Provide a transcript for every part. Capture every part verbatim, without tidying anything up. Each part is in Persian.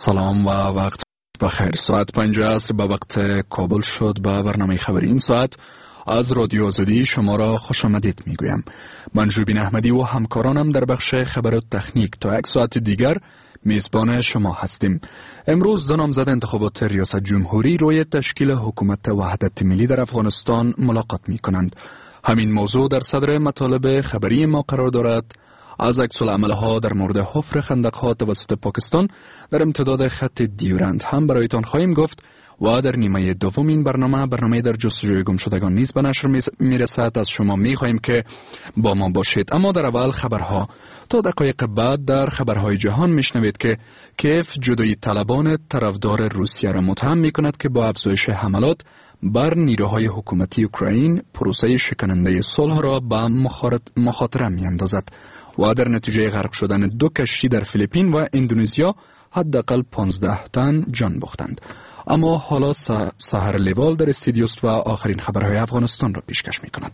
سلام و وقت بخیر. ساعت پنج عصر به وقت کابل شد. به برنامه خبری این ساعت از رادیو آزادی شما را خوش آمدید میگویم. من ژوبین احمدی و همکارانم در بخش خبر و تکنیک تا یک ساعت دیگر میزبان شما هستیم. امروز دو نامزد انتخابات ریاست جمهوری روی تشکیل حکومت وحدت ملی در افغانستان ملاقات می کنند. همین موضوع در صدر مطالب خبری ما قرار دارد. از عکس‌العمل‌ها در مورد حفر خندق‌ها توسط پاکستان در امتداد خط دیورند هم برایتان خواهیم گفت و در نیمه دوم این برنامه برنامه در جستجوی گمشدگان نیز به نشر میرسد. از شما می‌خواهیم که با ما باشید. اما در اول خبرها. تا دقایق بعد در خبرهای جهان میشنوید که کیف جدایی طلبان طرفدار روسیه را متهم می‌کند که با افزایش حملات بر نیروهای حکومتی اوکراین پروسه شکننده صلح را به مخاطره می‌اندازد و در نتیجه غرق شدن دو کشتی در فیلیپین و اندونزیا حداقل پانزده تن جان باختند. اما حالا سحر لیوال در استودیوست و آخرین خبرهای افغانستان را پیشکش می‌کند.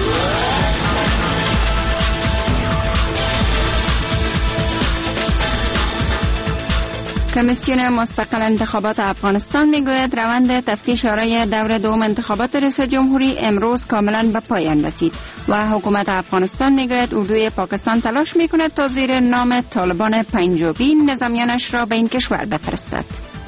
کمیسیون مستقل انتخابات افغانستان میگوید روند تفتیش آرای دور دوم انتخابات ریاست جمهوری امروز کاملا به پایان رسید و حکومت افغانستان میگوید اردوی پاکستان تلاش میکند تا زیر نام طالبان پنجابی نظامیانش را به این کشور بفرستد.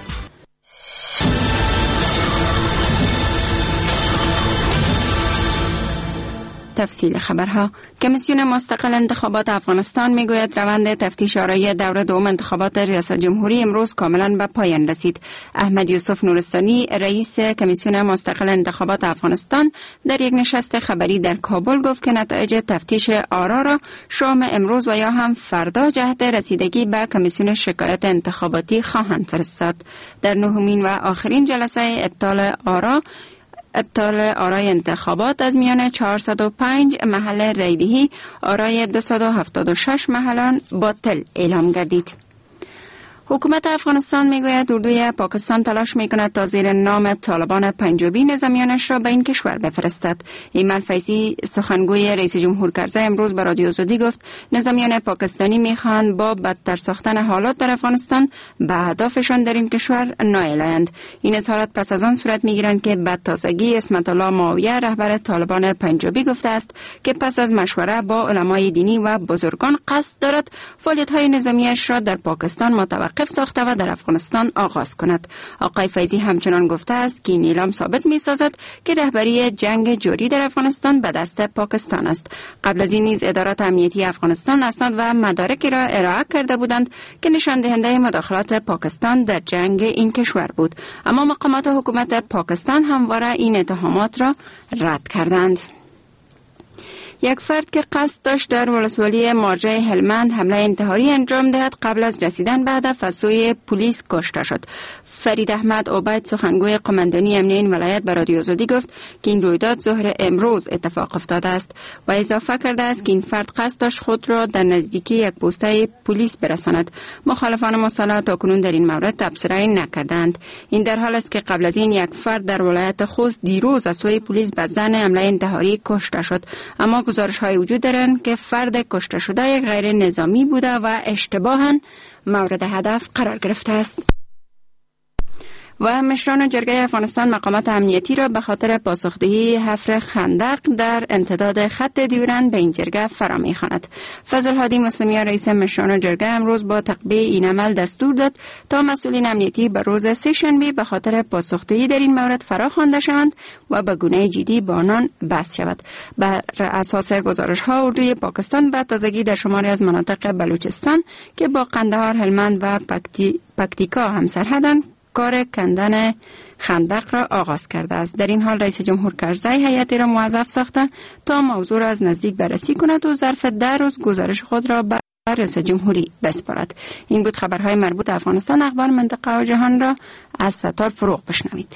تفصیل خبرها. کمیسیون مستقل انتخابات افغانستان میگوید روند تفتیش آرای دور دوم انتخابات ریاست جمهوری امروز کاملا به پایان رسید. احمد یوسف نورستانی رئیس کمیسیون مستقل انتخابات افغانستان در یک نشست خبری در کابل گفت که نتایج تفتیش آرا را شام امروز و یا هم فردا جهت رسیدگی به کمیسیون شکایت انتخاباتی خواهند فرستاد. در نهمین و آخرین جلسه ابطال آرا ابطال آرای انتخابات از میان چهارصد و پنج محل رایدهی آرای دویست و هفتاد و شش محلان باطل اعلام گردید. حکومت افغانستان میگوید اردوی پاکستان تلاش میکند تا زیر نام طالبان پنجابی نظامیانش را به این کشور بفرستد. ایمل فیضی سخنگوی رئیس جمهور کرزی امروز به رادیو آزادی گفت نظامیان پاکستانی میخواهند با بدتر ساختن حالات در افغانستان به اهدافشان در این کشور نائل آیند. این اظهارات پس از آن صورت میگیرند که به تازگی اسمت الله معاویه رهبر طالبان پنجابی گفته است که پس از مشوره با علمای دینی و بزرگان قصد دارد فعالیت‌های نظامیش را در پاکستان متوقف ساخته و در افغانستان آغاز کند. آقای فیضی همچنان گفته است که این اعلام ثابت می سازد که رهبری جنگ جاری در افغانستان به دست پاکستان است. قبل از این نیز ادارات امنیتی افغانستان اسناد و مدارکی را ارائه کرده بودند که نشان دهنده مداخلات پاکستان در جنگ این کشور بود، اما مقامات حکومت پاکستان همواره این اتهامات را رد کردند. یک فرد که قصد داشت در ولسوالی مارجه هلمند حمله انتحاری انجام دهد قبل از رسیدن به هدف از سوی پلیس کشته شد. فرید احمد عبید سخنگوی قماندانی امنیه این ولایت به رادیو آزادی گفت که این رویداد ظهر امروز اتفاق افتاده است و اضافه کرده است که این فرد قصد داشت خود را در نزدیکی یک پوسته پلیس برساند. مخالفان مسلح تاکنون در این مورد تبصره نکردند. این در حال است که قبل از این یک فرد در ولایت خوست دیروز از سوی پلیس به ظن حمله انتحاری کشته شد، اما گزارش های وجود دارند که فرد کشته شده یک غیر نظامی بوده و اشتباهاً مورد هدف قرار گرفته است. و مشران جرگه افغانستان مقامات امنیتی را به خاطر پاسخدهی حفر خندق در امتداد خط دیورند به این جرگه فرا می‌خواند. فضل هادی مسلمیان رئیس مشران جرگه امروز با تقبیه این عمل دستور داد تا مسئولین امنیتی به روز سه شنبه به خاطر پاسخدهی در این مورد فرا خوانده شوند و به گونه جدی با آنان بحث شود. بر اساس گزارش‌ها اردوی پاکستان به تازگی در شماری از مناطق بلوچستان که با قندهار، هلمند و پکتی... پکتیکا همسرحدند کار کندن خندق را آغاز کرده است. در این حال رئیس جمهور کرزی هیئتی را موظف ساخته تا موضوع را از نزدیک بررسی کند و ظرف ده روز گزارش خود را به رئیس جمهوری بسپارد. این بود خبرهای مربوط افغانستان. اخبار منطقه و جهان را از ستار فروغ بشنوید.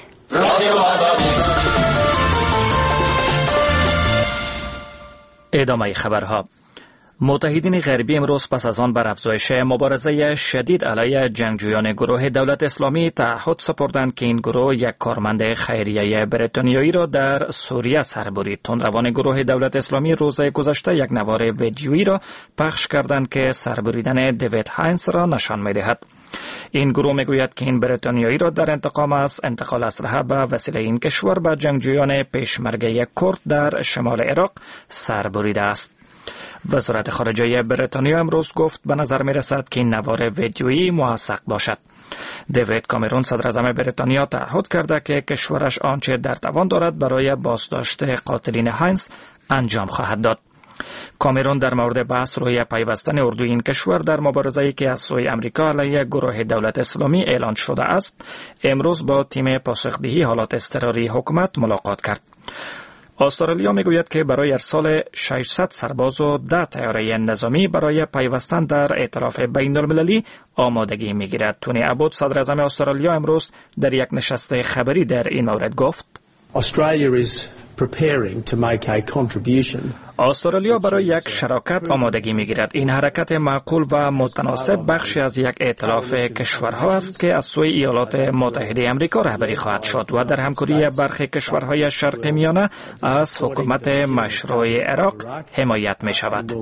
ادامه خبرها. متحدین غربی امروز پس از آن بر افزایش مبارزه شدید علیه جنگجویان گروه دولت اسلامی تعهد سپردند که این گروه یک کارمند خیریه بریتانیایی را در سوریه سر برید. تندروان گروه دولت اسلامی روز گذشته یک نوار ویدیویی را پخش کردند که سربریدن دیوید هاینز را نشان می‌دهد. این گروه میگوید که این بریتانیایی را در انتقام از انتقال اسلحه به وسیله این کشور به جنگجویان پیشمرگه کرد در شمال عراق سر بریده است. وزارت خارجه بریتانیا امروز گفت به نظر می رسد که این نوار ویدیویی موثق باشد. دیوید کامرون صدر اعظم بریتانیا تعهد کرده که کشورش آنچه در توان دارد برای بازداشت قاتلین هاینز انجام خواهد داد. کامرون در مورد بحث روی پیوستن اردوی این کشور در مبارزه‌ای که از سوی آمریکا علیه گروه دولت اسلامی اعلان شده است، امروز با تیم پاسخدهی حالات اضطراری حکومت ملاقات کرد. استرالیا میگوید که برای ارسال ششصد سرباز و ده طیاره نظامی برای پیوستن در ائتلاف بین المللی آمادگی میگیرد. تونی ابوت صدر اعظم استرالیا امروز در یک نشست خبری در این مورد گفت: Australia is preparing to make a contribution. استرالیا برای یک شراکت آمادگی می‌گیرد. این حرکت معقول و متناسب بخشی از یک ائتلاف کشورها است که از سوی ایالات متحده آمریکا رهبری خواهد شد و در همکاری برخی کشورهای شرق میانه از حکومت مشروع عراق حمایت می‌شود.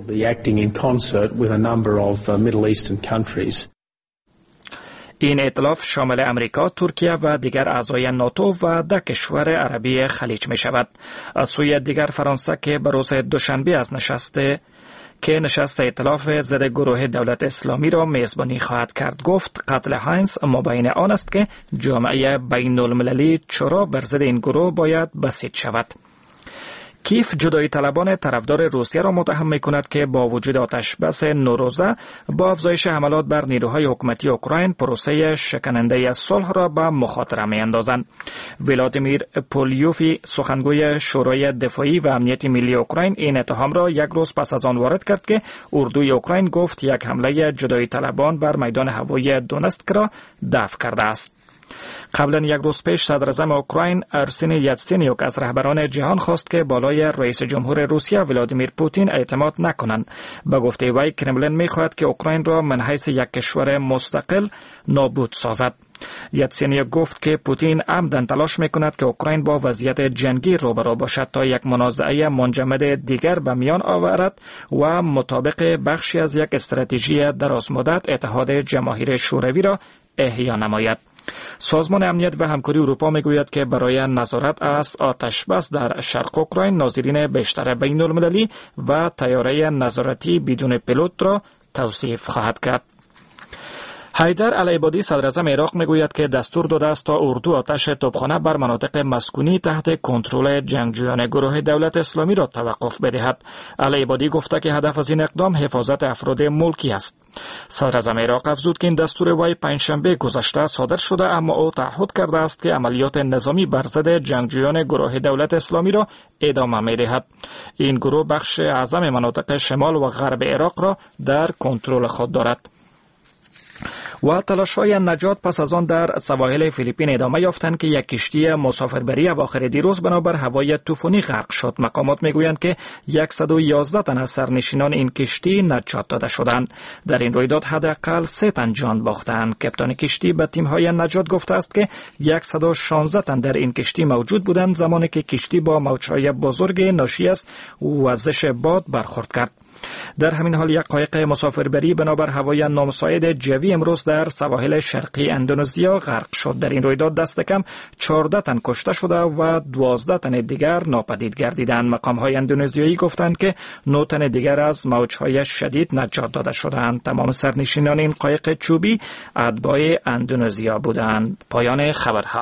این ائتلاف شامل امریکا، ترکیه و دیگر اعضای ناتو و ده کشور عربی خلیج می شود. از سوی دیگر فرانسه که به روز دوشنبه از نشست که نشست ائتلاف ضد گروه دولت اسلامی را میزبانی خواهد کرد گفت قتل هاینز مبین آن است که جامعه بین المللی چرا بر ضد این گروه باید بسیج شود. کیف جدایی طلبان طرفدار روسیه را متهم می‌کند که با وجود آتش بس نوروزه با افزایش حملات بر نیروهای حکومتی اوکراین پروسه شکننده صلح را به مخاطره می‌اندازند. ولادیمیر پولیوفی سخنگوی شورای دفاعی و امنیت ملی اوکراین این اتهام را یک روز پس از آن وارد کرد که اردوی اوکراین گفت یک حمله جدایی طلبان بر میدان هوایی دونستک را دفع کرده است. قبلا یک روز پیش صدر اعظم اوکراین ارسنی یاتسینیوک از رهبران جهان خواست که بالای رئیس جمهور روسیه ولادیمیر پوتین اعتماد نکنند. به گفته وی کرملین می‌خواهد که اوکراین را من حیث یک کشور مستقل نابود سازد. یاتسینیوک گفت که پوتین عمدن تلاش می‌کند که اوکراین با وضعیت جنگی روبرو باشد تا یک منازعه منجمد دیگر به میان آورد و مطابق بخشی از یک استراتژی درازمدت اتحاد جماهیر شوروی را احیا نماید. سازمان امنیت و همکاری اروپا میگوید که برای نظارت از آتش بس در شرق اوکراین ناظرین بیشتر بین المللی و طیاره نظارتی بدون پیلوت را توصیف خواهد کرد. حیدر العبادی صدر اعظم عراق میگوید که دستور داده است تا اردو آتش توپخانه بر مناطق مسکونی تحت کنترل جنگجویان گروه دولت اسلامی را توقف بدهد. العبادی گفته که هدف از این اقدام حفاظت افراد ملکی است. صدر اعظم عراق افزود که این دستور وی پنجشنبه گذشته صادر شده، اما او تعهد کرده است که عملیات نظامی بر ضد جنگجویان گروه دولت اسلامی را ادامه می‌دهد. این گروه بخش اعظم مناطق شمال و غرب عراق را در کنترل خود دارد. و تلاش‌های نجات پس از آن در سواحل فیلیپین ادامه یافتند که یک کشتی مسافربری اواخر دیروز بنابر هوای طوفانی غرق شد. مقامات میگویند که صد و یازده تن از سرنشینان این کشتی نجات داده شدند. در این رویداد حداقل سه تن جان باختند. کپتان کشتی به تیم‌های نجات گفته است که صد و شانزده تن در این کشتی موجود بودند زمانی که کشتی با موج‌های بزرگ ناشی از وزش باد برخورد کرد. در همین حال یک قایق مسافربری بنابر هوای نامساعد جوی امروز در سواحل شرقی اندونزیا غرق شد. در این رویداد دست کم چهارده تن کشته شده و دوازده تن دیگر ناپدید گردیدند. مقام‌های اندونزیایی گفتند که نه تن دیگر از موج‌های شدید نجات داده شدند. تمام سرنشینان این قایق چوبی اتباع اندونزیا بودند. پایان خبرها.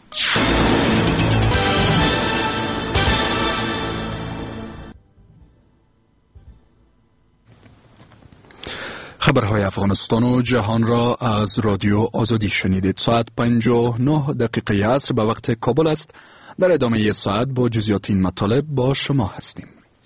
خبرهای افغانستان و جهان را از رادیو آزادی شنیدید. ساعت پنج و نه دقیقه عصر به وقت کابل است. در ادامه ساعت با جزئیات این مطالب با شما هستیم.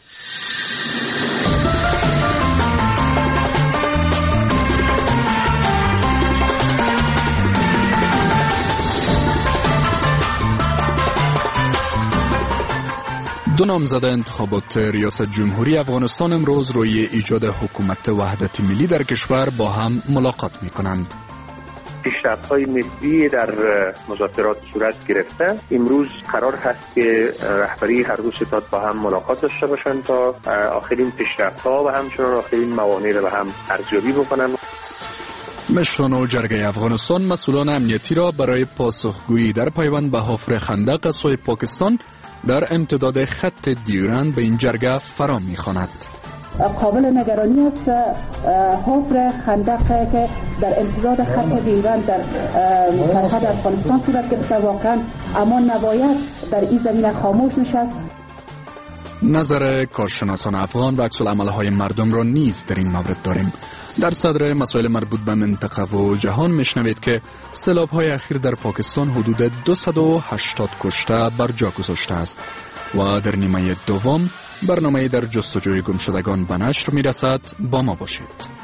دو نامزد انتخابات ریاست جمهوری افغانستان امروز روی ایجاد حکومت وحدت ملی در کشور با هم ملاقات می کنند. پیشرفت‌های ملی در مذاکرات صورت گرفته. امروز قرار هست که رهبری هر دو ستاد با هم ملاقات داشته باشند تا آخرین پیشرفت‌ها و همچنان آخرین موانع را به هم ارزیابی بکنند. مشران و جرگه افغانستان مسئولان امنیتی را برای پاسخگویی در پیوند به حفر خندق از سوی پاکستان در امتداد خط دیورند به این جرگه فرا می‌خواند. قابل نگرانی است حفر خندق که در امتداد خط دیورند در سرحد افغانستان صورت گرفته، واقعا اما نباید در این زمینه خاموش نشست. نظر کارشناسان افغان و عکس العمل‌های مردم را نیز در این مورد داریم. در صدر مسائل مربوط به منطقه و جهان میشنوید که سیلاب‌های اخیر در پاکستان حدود دویست و هشتاد کشته بر جا گذاشته است و در نیمه دوم برنامه در جستجوی گمشدگان به نشر میرسد. با ما باشید.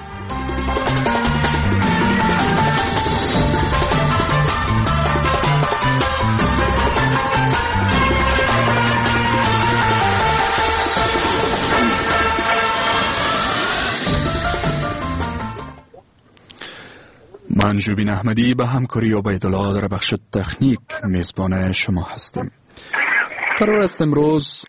من ژوبین احمدی به همکاری عبیدالله در بخش تکنیک میزبان شما هستیم. قرار است امروز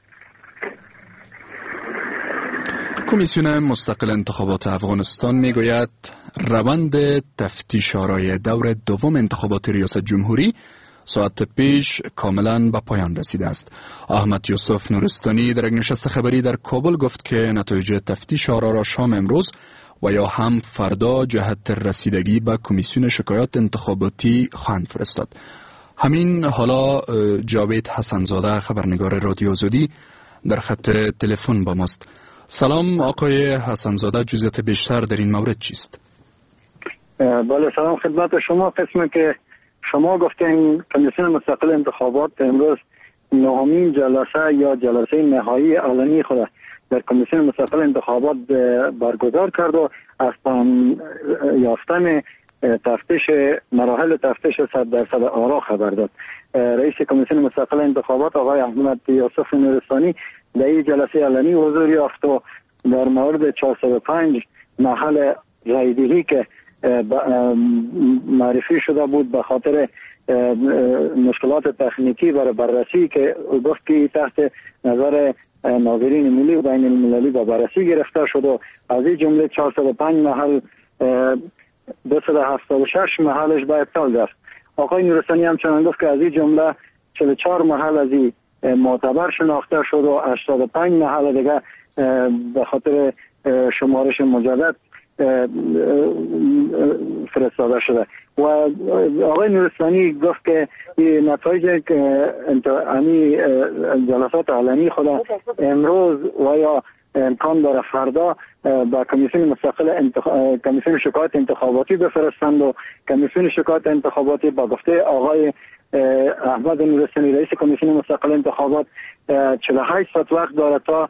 کمیسیون مستقل انتخابات افغانستان میگوید روند تفتیش آرای دور دوم انتخابات ریاست جمهوری ساعت پیش کاملا به پایان رسیده است. احمد یوسف نورستانی در یک نشست خبری در کابل گفت که نتایج تفتیش آرا را شام امروز و یا هم فردا جهت رسیدگی به کمیسیون شکایات انتخاباتی خواهند فرستاد. همین حالا جاوید حسنزاده خبرنگار رادیو آزادی در خط تلفن با ماست. سلام آقای حسنزاده، جزئیات بیشتر در این مورد چیست؟ بله سلام خدمت شما. قسمی که شما گفتین کمیسیون مستقل انتخابات امروز نهمین جلسه یا جلسه نهایی علنی خود در کمیسیون مستقل انتخابات برگزار کرد و از پایان یافتن تفتیش مراحل تفتیش صد درصد آرا خبر داد. رئیس کمیسیون مستقل انتخابات آقای احمد یوسف نورستانی در این جلسه علنی حضور یافت و در مورد چهارصد و پنج محل رایدهی که معرفی شده بود به خاطر مشکلات تکنیکی برای بررسی که گفت که تحت نظر ناظرین ملی و بین المللی با بررسی گرفته شد و از این جمله چهارصد و پنج محل دویست و هفتاد و شش محلش به ابطال رفت. آقای نورستانی همچنان گفت که از این جمله چهل و چهار محل از این معتبر شناخته شد و هشتاد و پنج محل دیگه به خاطر شمارش مجدد فرستاده شده و آقای نورستانی گفت که نتایج یعنی جلسات علنی خود امروز و یا امکان داره فردا با کمیسیون مستقل انتخ... کمیسیون شکایت انتخاباتی بفرستند و کمیسیون شکایت انتخاباتی با گفته آقای احمد نورستانی رئیس کمیسیون مستقل انتخابات چهل و هشت ساعت وقت داره تا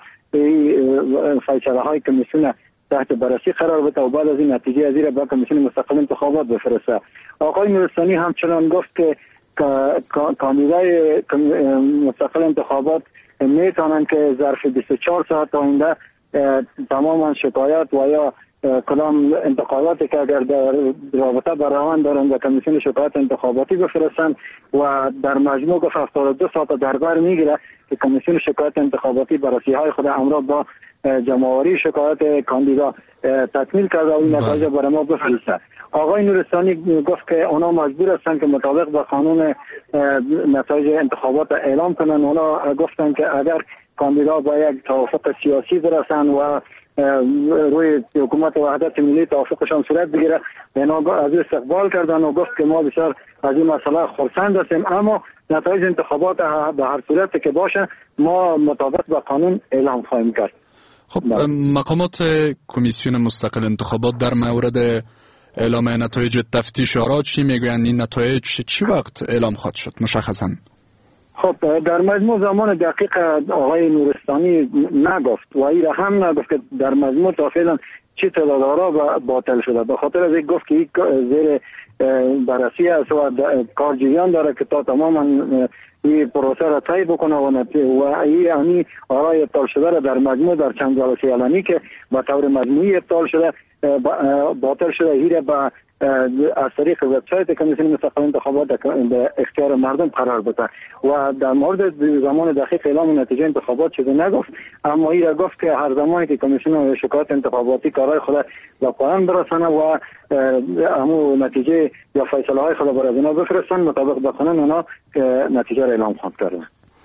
فیصله های کمیسیون تحت بررسی قرار بده و بعد از این نتیجه از این با کمیسیون مستقل انتخابات بفرسته. آقای نورستانی همچنان گفت که کاندیدای مستقل انتخابات میتونن که ظرف بیست و چهار ساعت آینده تماما شکایت و یا کدام انتقاداتی که اگر در رابطه برآمد دارن به کمیسیون شکایت انتخاباتی بفرستن و در مجموع گفت هفتاد و دو ساعت در بر میگیره که کمیسیون شکایت انتخاباتی بررسی های خود همراه با جمع‌آوری شکایت کاندیدا تکمیل کرده و این نتایج برای ما بفرسته. آقای نورستانی گفت که اونا مجبور هستند که مطابق با قانون نتایج انتخابات اعلام کنن. اونا گفتن که اگر کاندیدا با یک توافق سیاسی برسن و روی حکومت وحدت ملی توافقشان صورت بگیره اینا از استقبال کردن و گفت که ما بسیار از این مسئله خرسند هستیم، اما نتایج انتخابات به هر صورت که باشه ما مطابق با قانون اعلام خواهیم کرد. خب مقامات کمیسیون مستقل انتخابات در مورد اعلام نتایج تفتیش آرا چی میگویند؟ این نتایج چی وقت اعلام خواهد شد مشخصا؟ خب در مجموع زمان دقیق آقای نورستانی نگفت و این هم نگفت که در مجموع تا فعلا چی تعداد آرا باطل شده. به خاطر از این گفت که زیر بررسی است و کارجویان داره که تا تماما این پروسه را طی بکنه و و این همین آرای ابطال شده را در مجموع در چند جلسه علنی که به طور مجموعی ابطال شده باطل شده هیره با از طریق وبسایت کمیسیون مستقل انتخابات به اختیار مردم قرار بده و در مورد زمان دقیق اعلام نتیجه انتخابات چیزی نگفت، اما این را گفت که هر زمانی که کمیسیون شکایت انتخاباتی کارهای خود به پایان برسانه و همون نتیجه یا فیصله های خود برای اینا بفرستن، مطابق بکنن اونا نتیجه را اعلام خواهند کردن.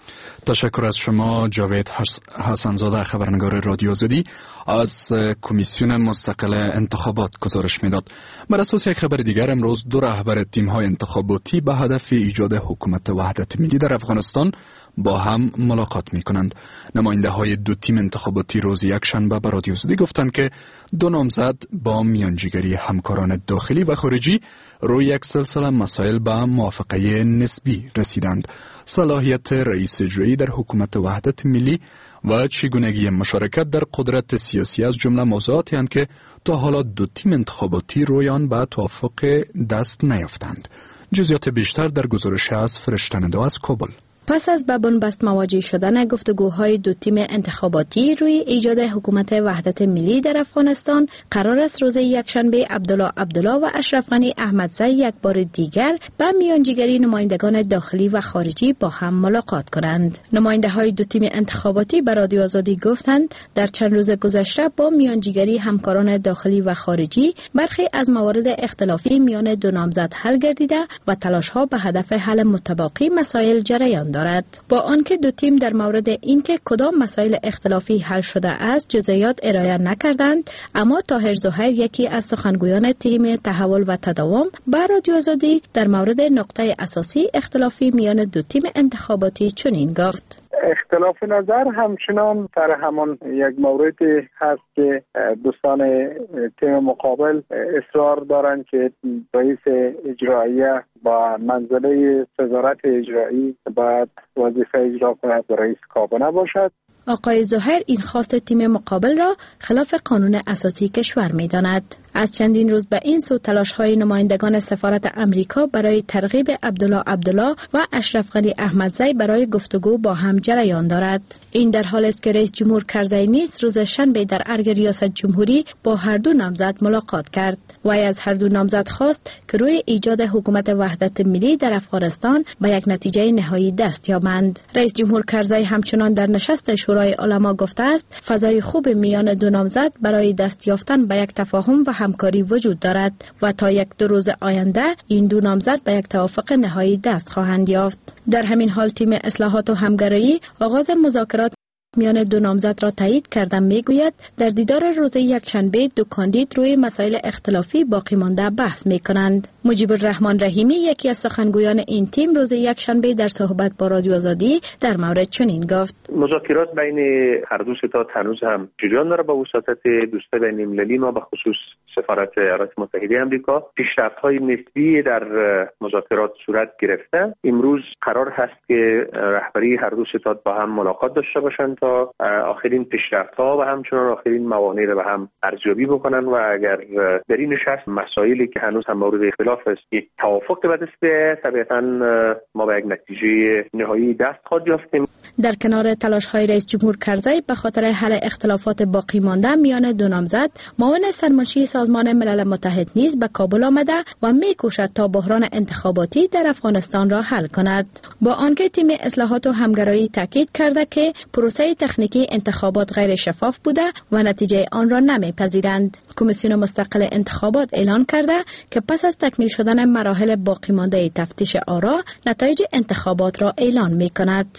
تشکر از شما جاوید حسنزاده، خبرنگار رادیو آزادی از کمیسیون مستقل انتخابات گزارش میداد. بر اساس یک خبر دیگر، امروز دو رهبر تیم‌های انتخاباتی به هدف ایجاد حکومت وحدت ملی در افغانستان با هم ملاقات می کنند. نماینده های دو تیم انتخاباتی روز یک شنبه به رادیو آزادی گفتند که دو نامزد با میانجیگری همکاران داخلی و خارجی روی یک سلسله مسائل به موافقه نسبی رسیدند. صلاحیت رئیس جمهوری در حکومت وحدت ملی و چگونگی مشارکت در قدرت سیاسی از جمله موضوعاتی هستند که تا حالا دو تیم انتخاباتی روی آن به توافق دست نیافتند. جزئیات بیشتر در گزارش از فرشته‌ندا از کابل. پس از به بنبست مواجه شدن گفتگوهای دو تیم انتخاباتی روی ایجاد حکومت وحدت ملی در افغانستان، قرار است روز یکشنبه عبدالله عبدالله و اشرف غنی احمدزی یک بار دیگر به میانجیگری نمایندگان داخلی و خارجی با هم ملاقات کنند. نماینده های دو تیم انتخاباتی به رادیو آزادی گفتند در چند روز گذشته با میانجیگری همکاران داخلی و خارجی برخی از موارد اختلافی میان دو نامزد حل گردیده و تلاش‌ها به هدف حل متباقی مسائل جریان دارد. با آنکه دو تیم در مورد اینکه کدام مسائل اختلافی حل شده است جزئیات ارائه نکردند، اما طاهر ظاهر، یکی از سخنگویان تیم تحول و تداوم، به رادیو آزادی در مورد نقطه اساسی اختلافی میان دو تیم انتخاباتی چنین گفت: اختلاف نظر همچنان در همان یک موردی هست که دوستان تیم مقابل اصرار دارند که رئیس اجراییه با منزله صدارت اجرایی باید وظیفه اجرا کند و رئیس کابینه باشد. آقای ظاهر این خواست تیم مقابل را خلاف قانون اساسی کشور می داند. از چندین روز به این سو تلاش‌های نمایندگان سفارت امریکا برای ترغیب عبدالله عبدالله و اشرف غنی احمدزی برای گفتگو با هم جریان دارد. این در حال است که رئیس جمهور کرزی نیز روز شنبه در ارگ ریاست جمهوری با هر دو نامزد ملاقات کرد. وی از هر دو نامزد خواست که روی ایجاد حکومت وحدت ملی در افغانستان به یک نتیجه نهایی دست یابند. رئیس جمهور کرزی همچنان در نشست شورای علما گفته است فضای خوب میان دو نامزد برای دست یافتن به یک تفاهم و همکاری وجود دارد و تا یک دو روز آینده این دو نامزد به یک توافق نهایی دست خواهند یافت. در همین حال تیم اصلاحات و همگرایی آغاز مذاکرات میان دو نامزد را تایید کردن میگوید در دیدار روز یکشنبه دو کاندید روی مسائل اختلافی باقی مانده بحث میکنند. مجیب الرحمن رحیمی، یکی از سخنگویان این تیم، روز یکشنبه در صحبت با رادیو آزادی در مورد چنین گفت: مذاکرات بین هر دو ستاد هنوز هم جریان داره. با وساطت دوسته بین المللی ما به خصوص سفارت ایالات متحده آمریکا پیشرفت‌های نسبی در مذاکرات صورت گرفته. امروز قرار هست که رهبری هر دو ستاد با هم ملاقات داشته باشند تا آخرین پیشرفت‌ها و همچنان آخرین موانع را به هم ارزیابی بکنن و اگر در این نشست مسائلی که هنوز هم مورد اختلاف است یک توافق به دست بیاید، طبیعتاً ما به یک نتیجه نهایی دست خواهد یافتیم. در کنار تلاش‌های رئیس جمهور کرزی به خاطر حل اختلافات باقی مانده میان دو نامزد، معاون سرمنشی سازمان ملل متحد نیز به کابل آمده و می‌کوشد تا بحران انتخاباتی در افغانستان را حل کند. با آنکه تیم اصلاحات و همگرایی تاکید کرده که پروسه تکنیکی انتخابات غیر شفاف بوده و نتیجه آن را نمی‌پذیرند. کمیسیون مستقل انتخابات اعلان کرده که پس از تکمیل شدن مراحل باقی مانده تفتیش آرا، نتایج انتخابات را اعلان می‌کند.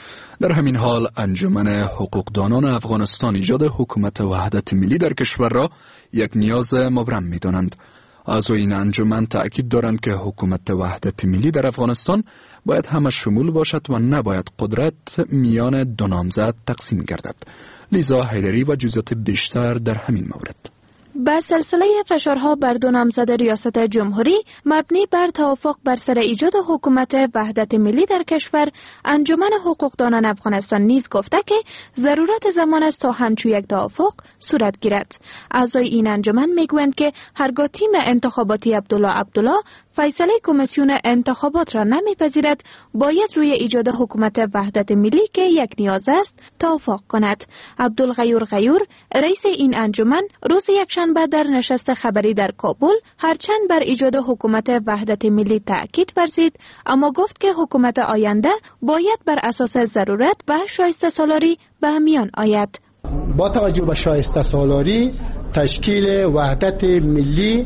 در همین حال انجمن حقوقدانان افغانستان ایجاد حکومت وحدت ملی در کشور را یک نیاز مبرم می‌دانند. اعضای این انجمن تأکید دارند که حکومت وحدت ملی در افغانستان باید همه شمول باشد و نباید قدرت میان دو نامزد تقسیم گردد. لیزا حیدری و جزئیات بیشتر در همین مورد. با سلسله فشارها بر دو نامزد ریاست جمهوری مبنی بر توافق بر سر ایجاد حکومت وحدت ملی در کشور، انجمن حقوقدانان افغانستان نیز گفته که ضرورت زمان است تا همچو یک توافق صورت گیرد. اعضای این انجمن میگویند که هرگاه تیم انتخاباتی عبدالله عبدالله فیصله کمیسیون انتخابات را نمیپذیرد، باید روی ایجاد حکومت وحدت ملی که یک نیاز است توافق کند. عبدالغیور غیور، رئیس این انجمن، روز یکشنبه در نشست خبری در کابل هرچند بر ایجاد حکومت وحدت ملی تأکید ورزید، اما گفت که حکومت آینده باید بر اساس ضرورت و شایسته سالاری به میان آید. با توجه به شایسته سالاری، تشکیل وحدت ملی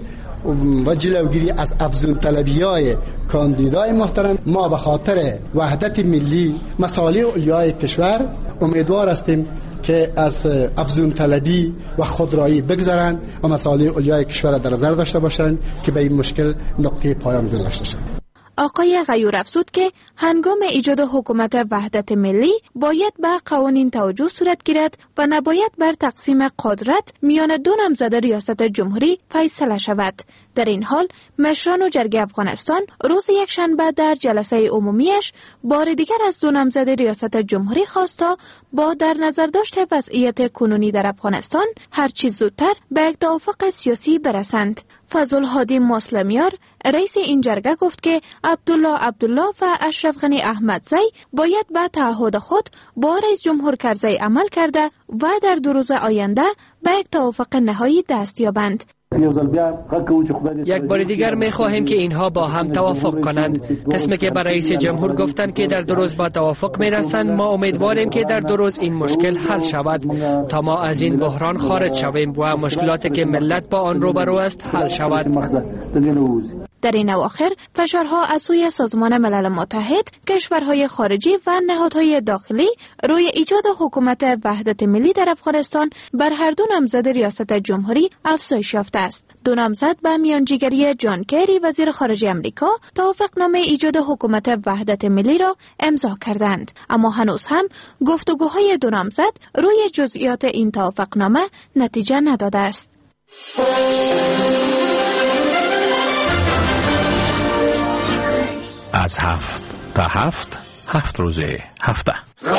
و جلوگیری از افزون طلبی‌های کاندیدای محترم، ما به خاطر وحدت ملی، مصالح علیای کشور امیدوار هستیم که از افزون طلبی و خودرایی بگذرند و مصالح علیای کشور در نظر داشته باشند که به این مشکل نقطه پایان گذاشته شود. آقای غیور افزود که هنگام ایجاد حکومت وحدت ملی باید به قوانین توجه صورت گیرد و نباید بر تقسیم قدرت میان دو نامزد ریاست جمهوری فیصله شود. در این حال مشران و جرگه افغانستان روز یکشنبه در جلسه عمومیش بار دیگر از دو نامزد ریاست جمهوری خواست تا با در نظر داشت وضعیت کنونی در افغانستان هر چیز زودتر به یک توافق سیاسی برسند. فضل‌الهادی مسلمیار رئیس این جرگه گفت که عبدالله عبدالله و اشرف غنی احمدزی باید به تعهد خود با رئیس جمهور کرزی عمل کرده و در دو روز آینده به یک توافق نهایی دست یابند. یک بار دیگر می خواهیم که اینها با هم توافق کنند. قسمی که برای رئیس جمهور گفتند که در دو روز با توافق می رسند، ما امیدواریم که در دو روز این مشکل حل شود تا ما از این بحران خارج شویم و مشکلاتی که ملت با آن روبرو است حل شود. در این اواخر فشارها از سوی سازمان ملل متحد، کشورهای خارجی و نهادهای داخلی روی ایجاد حکومت وحدت ملی در افغانستان بر هر دو نامزد ریاست جمهوری افزایش یافته است. دو نامزد به میانجیگری جان کری وزیر خارجه امریکا توافقنامه ایجاد حکومت وحدت ملی را امضا کردند، اما هنوز هم گفتگوهای دو نامزد روی جزئیات این توافقنامه نتیجه نداده است. از هفت تا هفت هفت روزه هفته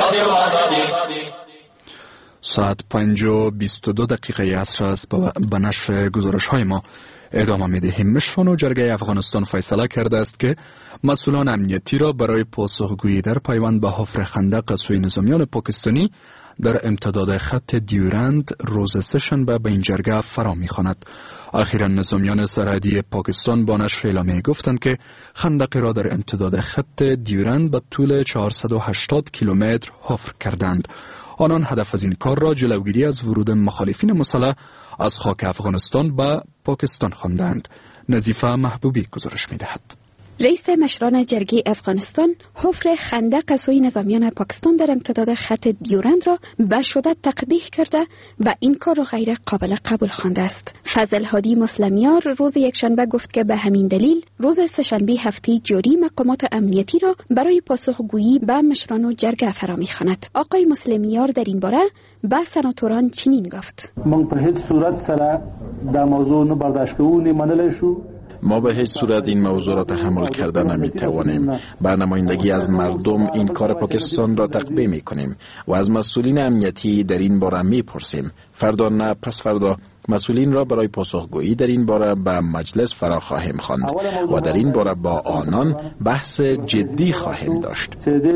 ساعت پنج و بیست و دو دقیقه عصر است. به نشر گزارش های ما ادامه می دهیم. مشران و جرگه افغانستان فیصله کرده است که مسئولان امنیتی را برای پاسخگویی در پیوند به حفر خندق از سوی نظامیان پاکستانی در امتداد خط دیورند روز سه‌شنبه به این جرگه فرا می‌خواند. اخیراً نظامیان سرحدی پاکستان با نشر اعلامیه گفتند که خندق را در امتداد خط دیورند به طول چهارصد و هشتاد کیلومتر حفر کردند. آنان هدف از این کار را جلوگیری از ورود مخالفین مسلح از خاک افغانستان به پاکستان خواندند. نظیفه محبوبی گزارش می‌دهد. رئیس مشران جرگه افغانستان حفر خندق از سوی نظامیان پاکستان در امتداد خط دیورند را به شدت تقبیح کرده و این کار را غیر قابل قبول خوانده است. فضل‌الهادی مسلمیار روز یکشنبه گفت که به همین دلیل روز سه‌شنبه هفته جاری مقامات امنیتی را برای پاسخگویی به مشران و جرگه فرا می‌خواند. آقای مسلمیار در این باره به سناتوران چنین گفت: من په هیڅ صورت سره دا موضوع نه برداشت کوو نه منلی شو. ما به هیچ صورت این موضوع را تحمل کرده نمی توانیم. با نمایندگی از مردم این کار پاکستان را تقبیح می کنیم و از مسئولین امنیتی در این باره می پرسیم. فردا نه پس فردا مسئولین را برای پاسخگویی در این باره به مجلس فرا خواهیم خواند و در این باره با آنان بحث جدی خواهیم داشت.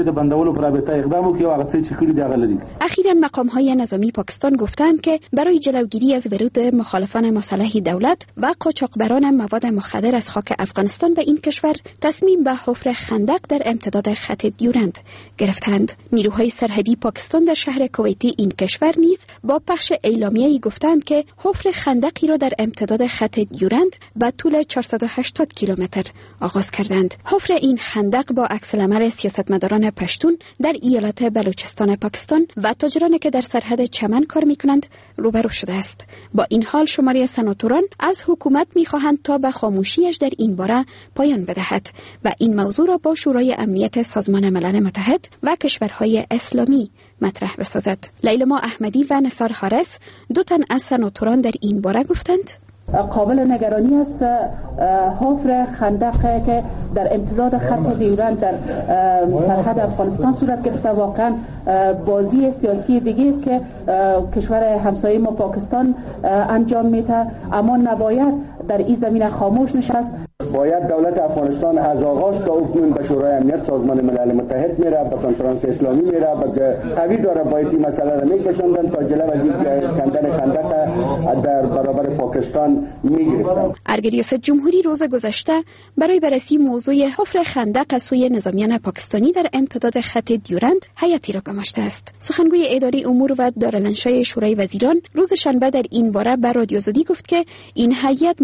اخیراً مقام‌های نظامی پاکستان گفتند که برای جلوگیری از ورود مخالفان مسلح دولت و قاچاقبران مواد مخدر از خاک افغانستان به این کشور تصمیم به حفر خندق در امتداد خط دیورند گرفتند. نیروهای سرحدی پاکستان در شهر کویتی این کشور نیز با پخش اعلامیه‌ای گفتند که حفر خندقی را در امتداد خط دیورند به طول چهارصد و هشتاد کیلومتر آغاز کردند. حفر این خندق با عکس‌العمل سیاستمداران پشتون در ایالت بلوچستان پاکستان و تاجرانی که در سرحد چمن کار می‌کنند روبرو شده است. با این حال شماری سناتوران از حکومت می‌خواهند تا به خاموشیش در این باره پایان بدهد و این موضوع را با شورای امنیت سازمان ملل متحد و کشورهای اسلامی مطرح بسازد. لیلما احمدی و نثار حارس دو تن از سناتوران در این باره گفتند: قابل نگرانی است حفر خندق که در امتداد خط دیورند در سرحد افغانستان صورت گرفته واقعا بازی سیاسی دیگه است که کشور همسایه ما پاکستان انجام میده، اما نباید در این زمینه خاموش نشست. باید دولت افغانستان از آغاز تا اکنون به شورای امنیت سازمان ملل متحد میره، به کنفرانس اسلامی میره، به قوی داره باید این مسئله را میکشوندن تا جلو از این کندن خندق در برابر پاکستان میگرفتن. ارگ ریاست جمهوری روز گذشته برای بررسی موضوع حفر خندق از سوی نظامیان پاکستانی در امتداد خط دیورند هیئتی را گماشته است. سخنگوی اداره امور و دارالانشای شورای وزیران روز شنبه در این باره به رادیو آزادی گفت که این هیئت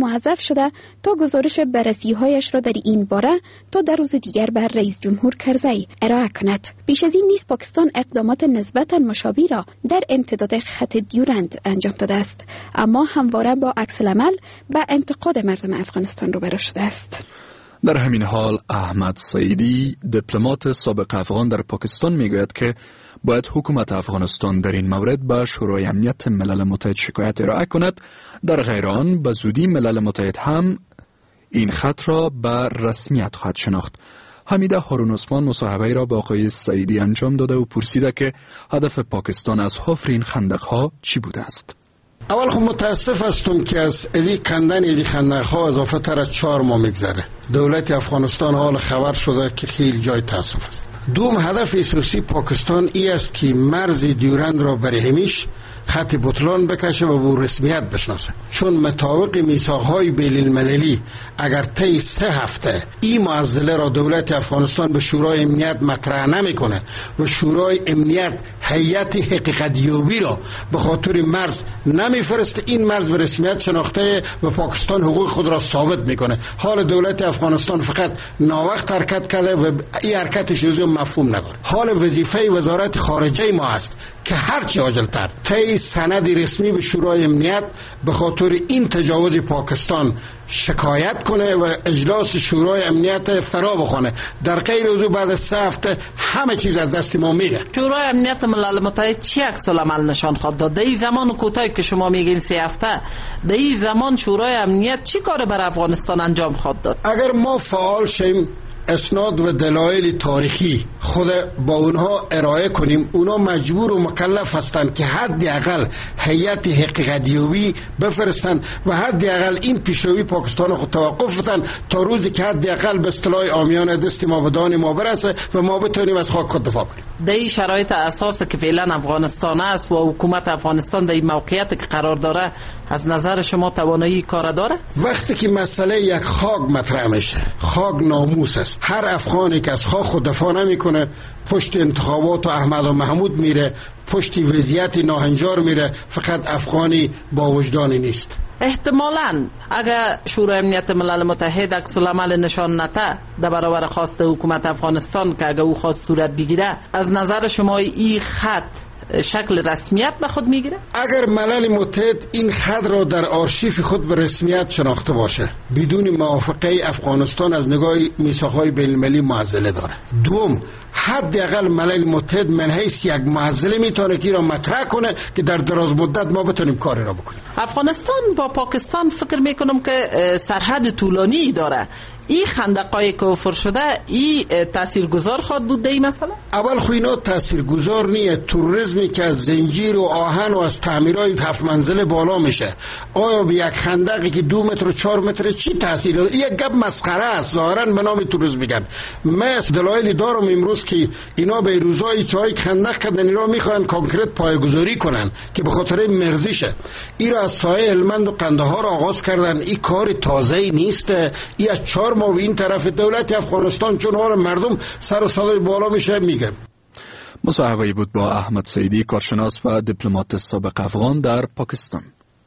موظف شده تا گزارش بررسی‌هایش را در این باره تا در روز دیگر بر رئیس جمهور کرزی ارائه کند. بیش از این نیز پاکستان اقدامات نسبتاً مشابه را در امتداد خط دیورند انجام داده است، اما همواره با عکس العمل به انتقاد مردم افغانستان روبرو شده است. در همین حال احمد سعیدی، دیپلمات سابق افغان در پاکستان، میگوید که باید حکومت افغانستان در این مورد به شورای امنیت ملل متحد شکایت ارائه کند. در غیر آن به زودی ملل متحد هم این خط را به رسمیت خواهد شناخت. حمیده هارون عثمان مصاحبه را با آقای سعیدی انجام داده و پرسیده که هدف پاکستان از حفر این خندق‌ها چی بوده است. اول خب متاسف هستم که از ازی کندن ازی خندق‌ها اضافه تر از چهار ماه میگذره. دولت افغانستان حال خبر شده که خیلی جای تاسف است. دوم هدف اساسی پاکستان ای است که مرز دیورند را برای همیش خط بطلان بکشه و به رسمیت بشناسه، چون مطابق میثاق‌های بین المللی اگر طی سه هفته این معضله را دولت افغانستان به شورای امنیت مطرح نمیکنه و شورای امنیت هیئت حقیقت یابی را به خاطر مرز نمیفرسته، این مرز به رسمیت شناخته و پاکستان حقوق خود را ثابت میکنه. حال دولت افغانستان فقط ناوقت حرکت کرده و این حرکتش مفهوم نداره. حال وظیفه وزارت خارجه ما است که هرچی عاجلتر طی سند رسمی به شورای امنیت به خاطر این تجاوز پاکستان شکایت کنه و اجلاس شورای امنیت فرا بخونه. در غیر از بعد از سه هفته همه چیز از دست ما میره. شورای امنیت ملل متحد چی عکس العمل نشان خواهد داد؟ در این زمان کوتاهی که شما میگین سه هفته، در این زمان شورای امنیت چی کار بر افغانستان انجام خواهد داد؟ اگر ما فعال شیم، اسناد و دلایل تاریخی خود با اونها ارائه کنیم، اونها مجبور و مکلف هستند که حداقل هیئت حقیقت یابی بفرستند و حداقل این پیشروی پاکستان خود توقف بدن تا روزی که حداقل به اصطلاح عامیانه دست ما به دان ما برسه و ما بتونیم از خاک خود دفاع کنیم. در این شرایط اساس که فعلا افغانستان است و حکومت افغانستان در این موقعیت که قرار داره، از نظر شما توانایی کار داره؟ وقتی که مسئله یک خاک مطرح میشه، خاک ناموس است. هر افغانی که از خاک خود دفاع نمیکنه پشت انتخابات و احمد و محمود میره، پشت وضعیت ناهنجار میره، فقط افغانی با وجدانی نیست. احتمالاً اگر شورای امنیت ملل متحد عکس العمل نشان نده در برابر خواست حکومت افغانستان که اگر او خواست صورت بگیره، از نظر شما این خط شکل رسمیت به خود میگیره؟ اگر ملل متحد این خط را در آرشیف خود به رسمیت شناخته باشه، بدون موافقه افغانستان از نگاه میثاق‌های بین المللی معضله داره. دوم، حداقل ملل متحد من حیث یک معضله میتونه که را مطرح کنه که در دراز مدت ما بتونیم کاری را بکنیم. افغانستان با پاکستان فکر میکنم که سرحد طولانی داره. این خندقای که حفر شده این تاثیرگذار خواهد بود در این مسئله؟ اول خو اینا تاثیرگذار نیه. تروریسمی که از زنجیر و آهن و از تعمیرهای هفت منزله بالا میشه، آیا به یک خندقی که دو متر و چهار متر چی تاثیر داره؟ یک گپ مسخره است ظاهرا به نام توریسم میگن. من دلایلی دارم امروز که اینا به روزای چای خندق کردن، اینا میخوان کانکریت پایه‌گذاری کنن که به خاطر مرزیشه. اینا از سایه هلمند و قندهار آغاز کردن. این کار تازه‌ای نیست. این از چهار ما و این طرف دولت افغانستان چون حال مردم سر و صدای بالا میشه میگه. مصاحبه‌ای بود با احمد سعیدی، کارشناس و دیپلمات سابق افغان در پاکستان.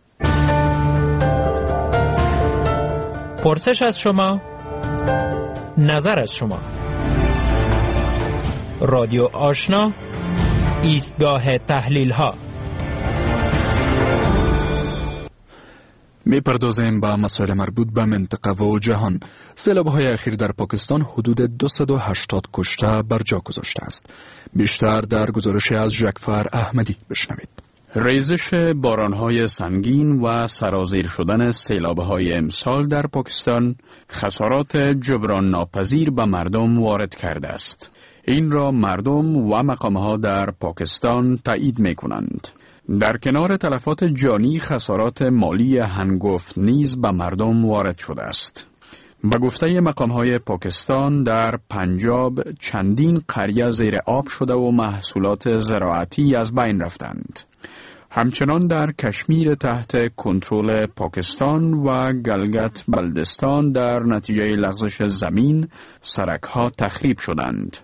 پرسش از شما، نظر از شما. رادیو آشنا، ایستگاه تحلیل ها. می پردازیم به مسائل مربوط به منطقه و جهان. سیلاب‌های اخیر در پاکستان حدود دویست و هشتاد کشته بر جا گذاشته است. بیشتر در گزارش از جعفر احمدی بشنوید. ریزش باران‌های سنگین و سرازیر شدن سیلاب‌های امسال در پاکستان خسارات جبران ناپذیر به مردم وارد کرده است. این را مردم و مقام‌ها در پاکستان تایید می‌کنند. در کنار تلفات جانی، خسارات مالی هنگفت نیز به مردم وارد شده است. به گفته مقام‌های پاکستان در پنجاب چندین قریه زیر آب شده و محصولات زراعتی از بین رفتند. همچنان در کشمیر تحت کنترل پاکستان و گلگت بلدستان در نتیجه لغزش زمین سرک‌ها تخریب شدند.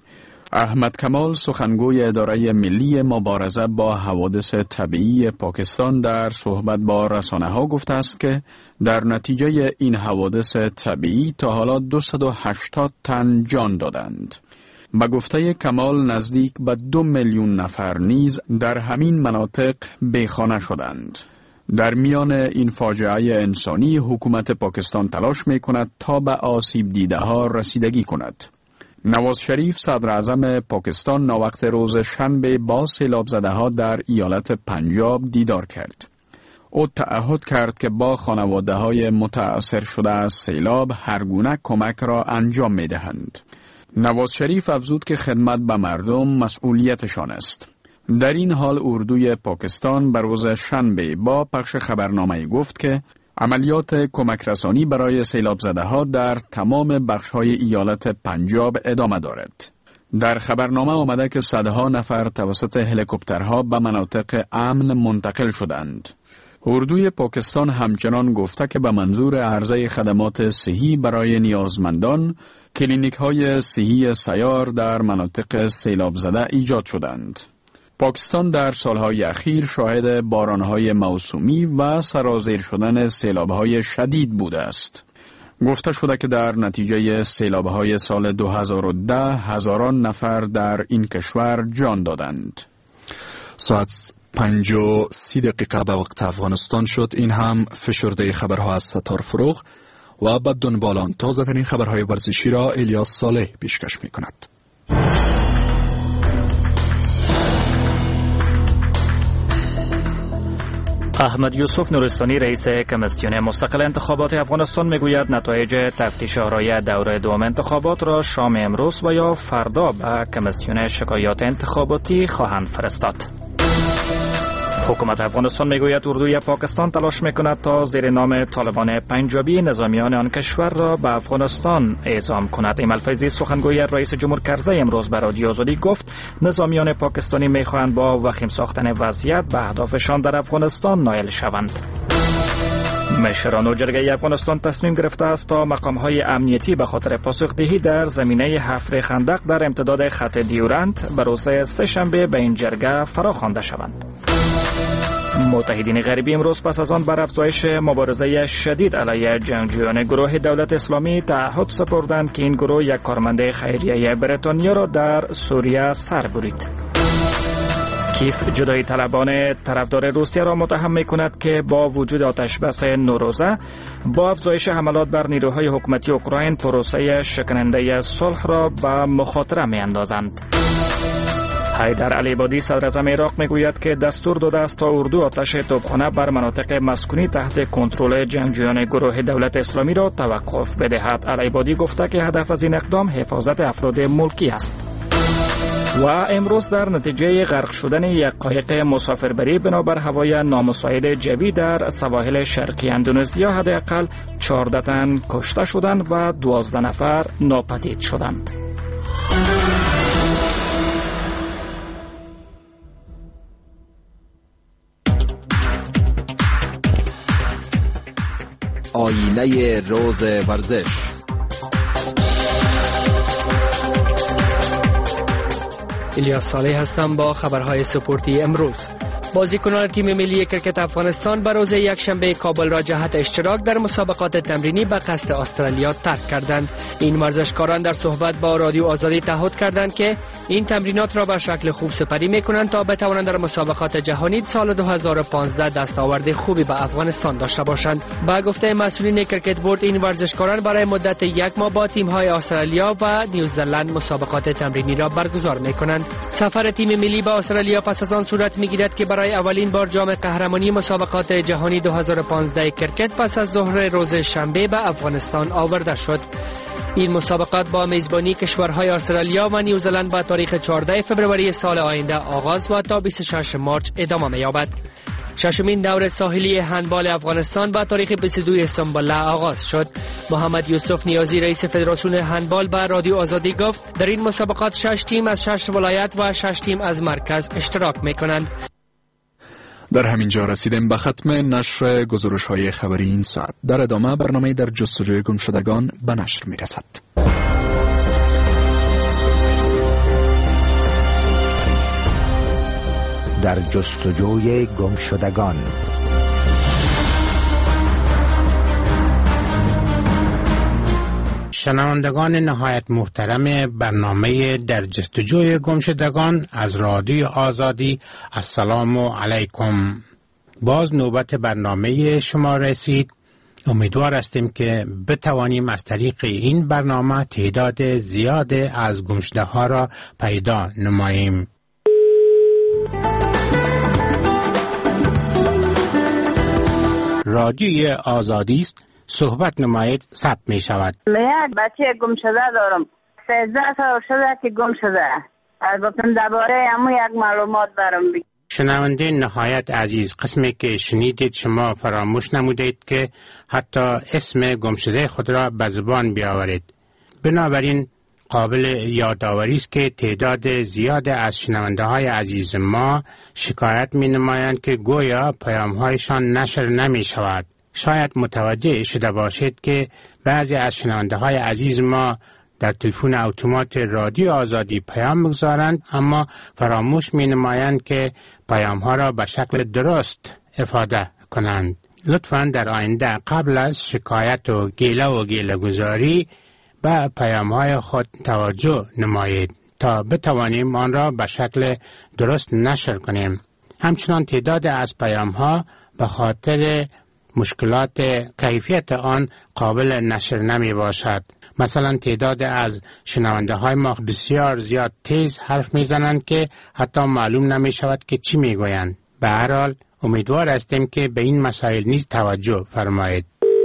احمد کمال سخنگوی اداره ملی مبارزه با حوادث طبیعی پاکستان در صحبت با رسانه ها گفته است که در نتیجه این حوادث طبیعی تا حالا دویست و هشتاد تن جان دادند. به گفته کمال نزدیک به دو میلیون نفر نیز در همین مناطق بیخانه شدند. در میان این فاجعه انسانی حکومت پاکستان تلاش می کند تا به آسیب دیده ها رسیدگی کند. نواز شریف صدر اعظم پاکستان ناوقت روز شنبه با سیلاب زده ها در ایالت پنجاب دیدار کرد. او تعهد کرد که با خانواده های متاثر شده از سیلاب هر گونه کمک را انجام می دهند. نواز شریف افزود که خدمت به مردم مسئولیتشان است. در این حال اردوی پاکستان بر روز شنبه با پخش خبرنامه گفت که عملیات کمک رسانی برای سیلاب زده ها در تمام بخش های ایالت پنجاب ادامه دارد. در خبرنامه آمده که صدها نفر توسط هلیکوپترها به مناطق امن منتقل شدند. اردوی پاکستان همچنان گفته که به منظور عرضه خدمات صحی برای نیازمندان، کلینیک های صحی سیار در مناطق سیلاب زده ایجاد شدند. پاکستان در سالهای اخیر شاهد بارانهای موسومی و سرازیر شدن سیلابهای شدید بوده است. گفته شده که در نتیجه سیلابهای سال دو هزار و ده هزاران نفر در این کشور جان دادند. ساعت پنج و سی دقیقه به وقت افغانستان شد. این هم فشرده خبرها از ستار فروغ و بعد دنبالان تازه ترین خبرهای ورزشی را الیاس صالح پیشکش می کند. احمد یوسف نورستانی رئیس کمیسیون مستقل انتخابات افغانستان میگوید نتایج تفتیش آرای دوره دوم انتخابات را شام امروز و یا فردا به کمیسیون شکایات انتخاباتی خواهند فرستاد. حکومت افغانستان میگوید اردوی پاکستان تلاش میکند تا زیر نام طالبان پنجابی نظامیان آن کشور را به افغانستان اعزام کند. ایمل فیضی سخنگوی رئیس جمهور کرزی امروز به رادیو آزادی گفت نظامیان پاکستانی میخواهند با وخیم ساختن وضعیت به اهدافشان در افغانستان نائل شوند. مشران و جرگه افغانستان تصمیم گرفته است تا مقام‌های امنیتی به خاطر پاسخدهی در زمینه حفر خندق در امتداد خط دیورند به روز سه شنبه به این جرگه فراخوانده شوند. متحدین غربی امروز پس از آن بر افزایش مبارزه شدید علیه جنگجویان گروه دولت اسلامی تعهد سپردند که این گروه یک کارمند خیریه بریتانیا را در سوریه سر برید. کیف جدایی طلبان طرفدار روسیه را متهم می‌کند که با وجود آتش بس نوروزه با افزایش حملات بر نیروهای حکومتی اوکراین پروسه شکننده صلح را به مخاطره می‌اندازند. حیدر علیبادی صدر اعظم عراق میگوید که دستور داده است تا اردو آتش توپخانه بر مناطق مسکونی تحت کنترل جنگجویان گروه دولت اسلامی را توقف بدهد. علیبادی گفته که هدف از این اقدام حفاظت افراد ملکی است. و امروز در نتیجه غرق شدن یک قایق مسافربری بنابر هوای نامساعد جوی در سواحل شرقی اندونزیا حداقل چهارده تن کشته شدند و دوازده نفر ناپدید شدند. آینه روز ورزش. الیاس صالح هستم با خبرهای سپورتی امروز. بازیکنان تیم ملی کرکت افغانستان به روز یکشنبه کابل را جهت اشتراک در مسابقات تمرینی به قصد استرالیا ترک کردند. این ورزشکاران در صحبت با رادیو آزادی تعهد کردند که این تمرینات را به شکل خوب سپری می‌کنند تا بتوانند در مسابقات جهانی سال دو هزار و پانزده دستاورد خوبی به افغانستان داشته باشند. با گفته مسئولین کرکت بورد این ورزشکاران برای مدت یک ماه با تیم‌های استرالیا و نیوزلند مسابقات تمرینی را برگزار می‌کنند. سفر تیم ملی به استرالیا پس از آن صورت می‌گیرد که برای اولین بار جام قهرمانی مسابقات جهانی دو هزار و پانزده کرکت پس از ظهر روز شنبه به افغانستان آورده شد. این مسابقات با میزبانی کشورهای استرالیا و نیوزلند با تاریخ چهاردهم فوریه سال آینده آغاز و تا بیست و ششم مارس ادامه می‌یابد. ششمین دور ساحلی هندبال افغانستان با تاریخ بیست و دوم سامبله آغاز شد. محمد یوسف نیازی رئیس فدراسیون هندبال به رادیو آزادی گفت در این مسابقات شش تیم از شش ولایت و شش تیم از مرکز اشتراک می‌کنند. در همین جا رسیدیم به ختم نشر گزارش‌های خبری این ساعت. در ادامه برنامه در جستجوی گمشدگان به نشر می‌رسد. در جستجوی گمشدگان. شنوندگان نهایت محترم برنامه در جستجوی گمشدگان از رادیو آزادی، السلام علیکم. باز نوبت برنامه شما رسید. امیدوار هستیم که بتوانیم از طریق این برنامه تعداد زیاد از گمشده ها را پیدا نماییم. رادیوی آزادی است. صحبت نمایید ثبت می شود. من یک بچه گم شده دارم. سیزده سال شده که گم شده. البته درباره همون یک معلومات دارم بگم. شنونده نهایت عزیز، قسمی که شنیدید شما فراموش نمودید که حتی اسم گمشده خود را به زبان بیاورید. بنابراین قابل یادآوری است که تعداد زیاد از شنونده های عزیز ما شکایت می نمایند که گویا پیام هایشان نشر نمی شود. شاید متوجه شده باشید که بعضی از شنونده های عزیز ما در تلفن اتومات رادیو آزادی پیام می‌گذارند، اما فراموش می‌نمایند که پیام ها را به شکل درست افاده کنند. لطفاً در آینده قبل از شکایت و گیله و گیله گذاری به پیام های خود توجه نمایید تا بتوانیم آن را به شکل درست نشر کنیم. همچنان تعداد از پیام ها به خاطر مشکلات کیفیت آن قابل نشر نمی باشد. مثلا تعداد از شنونده های ما بسیار زیاد تیز حرف می زنند که حتی معلوم نمی شود که چی می گویند. به هر حال امیدوار هستیم که به این مسائل نیز توجه فرمایید.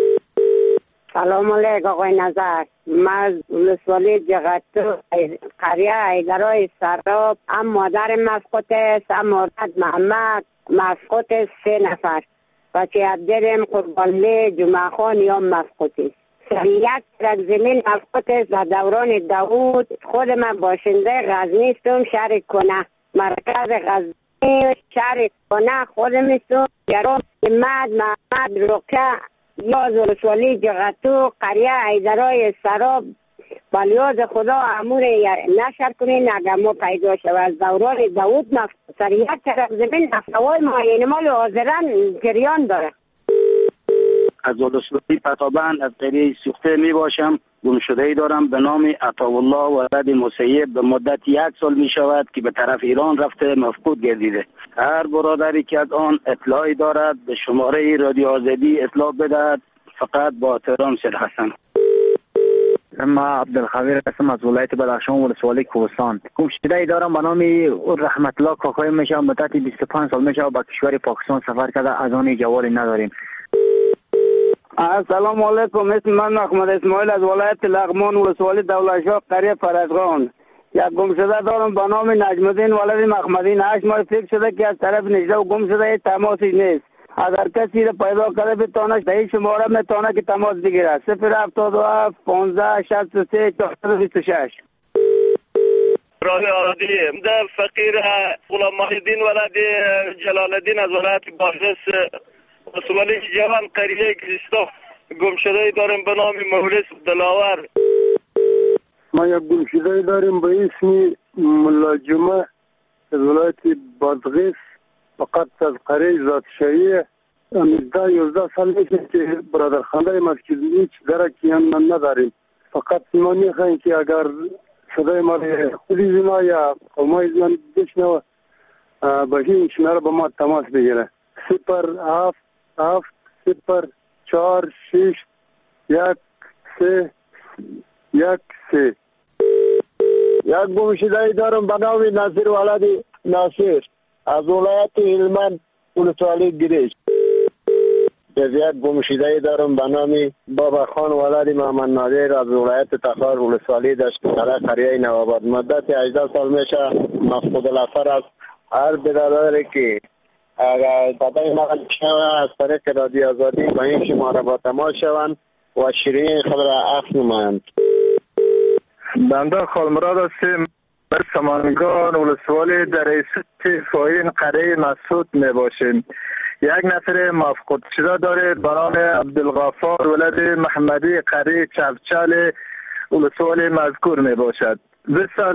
سلام علیکم آقای نظر. من ولسوالی جغتو قریه ایدرای سراب، هم مادر مفقود است، هم مادر محمد مفقود است، سه نفر. بچه عبدالرحیم قربانلی جمعه خان یا مفقود است. یک ترک زمین مفقود است در دوران داوود. خود من باشنده غزنی استم، شهر کنه، مرکز غزنی شهر کنه خودم استم. یارو محمد محمد رکه یا ولسوالی جغتو قریه ایدرای سراب، بالیاز خدا امور نشر کنین اگر ما پیدا شود. از دوران داوود مفقود سر یک طرف زمین نفتوای معین مال حاضران جریان داره. از ولسوالی پتابند از قریه سوخته می باشم. گمشده ای دارم به نام عطاالله ولد مسیب. به مدت یک سال می شود که به طرف ایران رفته مفقود گردیده. هر برادری که از آن اطلاعی دارد به شماره رادیو آزادی اطلاع بدهد. فقط با احترام سید حسن. ما عبدالخبیر هستم از ولایت بدخشان ولسوالی کوهستان. گمشده ای دارم به نام رحمت الله کاکای میشه. مدت بیست و پنج سال میشه به کشور پاکستان سفر کرده. از آن جوالی نداریم. السلام علیکم. اسم من احمد اسماعیل از ولایت لغمان ولسوالی دولتشاه قریه فرزگان. یک گمشده دارم به نام نجم الدین ولد محمدین. هشت ماه فکر شده که از طرف نجده و گم شده تماسی نیست. اگر کسی را پیدا کرده بتانه در این شماره میتونه که تماس بگیره. صفر هفتاد و هفت پانزده شصت و سه چهارصد و بیست و شش. راه آزادی ده فقیر غلام محیدین ولد جلال الدین از ولایت بادغیس ولسوالی جوان قریه کریستا گمشده داریم به نام مولس دلاور. ما یک گمشده داریم به اسم ملا جمعه از ولایت بادغیس، فقط از قریه ذات شهیه. ده یازده سال میشه که برادر خانده ما که هیچ درکی هم نداریم. فقط ما میخوایم که اگر صدای ما خودی زینا یا قومای زیان بشنو باشی این شماره با ما تماس بگیره. صفر هفت هفت صفر چهار شش یک سه یک سه. یک گمشده دارم به نام ناصر ولد ناصر از ولایت هلمند ولسوالی گریش. یک گمشده دارم به نام بابا خان ولد محمد نادر از ولایت تخار ولسوالی دشت‌سرا قریه نوآباد. مدت هجده سال میشه مفقود الاثر است. هر برادری که اگر صدای ما شنوه از طریق رادیو آزادی با این شماره با تماس شوند و شیرین خود را عفو نمایند. بنده خالمراد هستیم از سمانگان ولسوالی در ایست فاین قریه مسعود می باشیم. یک نفر مفقود شده داره به نام عبدالغفار ولد محمدی قریه چفچل ولسوالی مذکور می باشد. بیست سال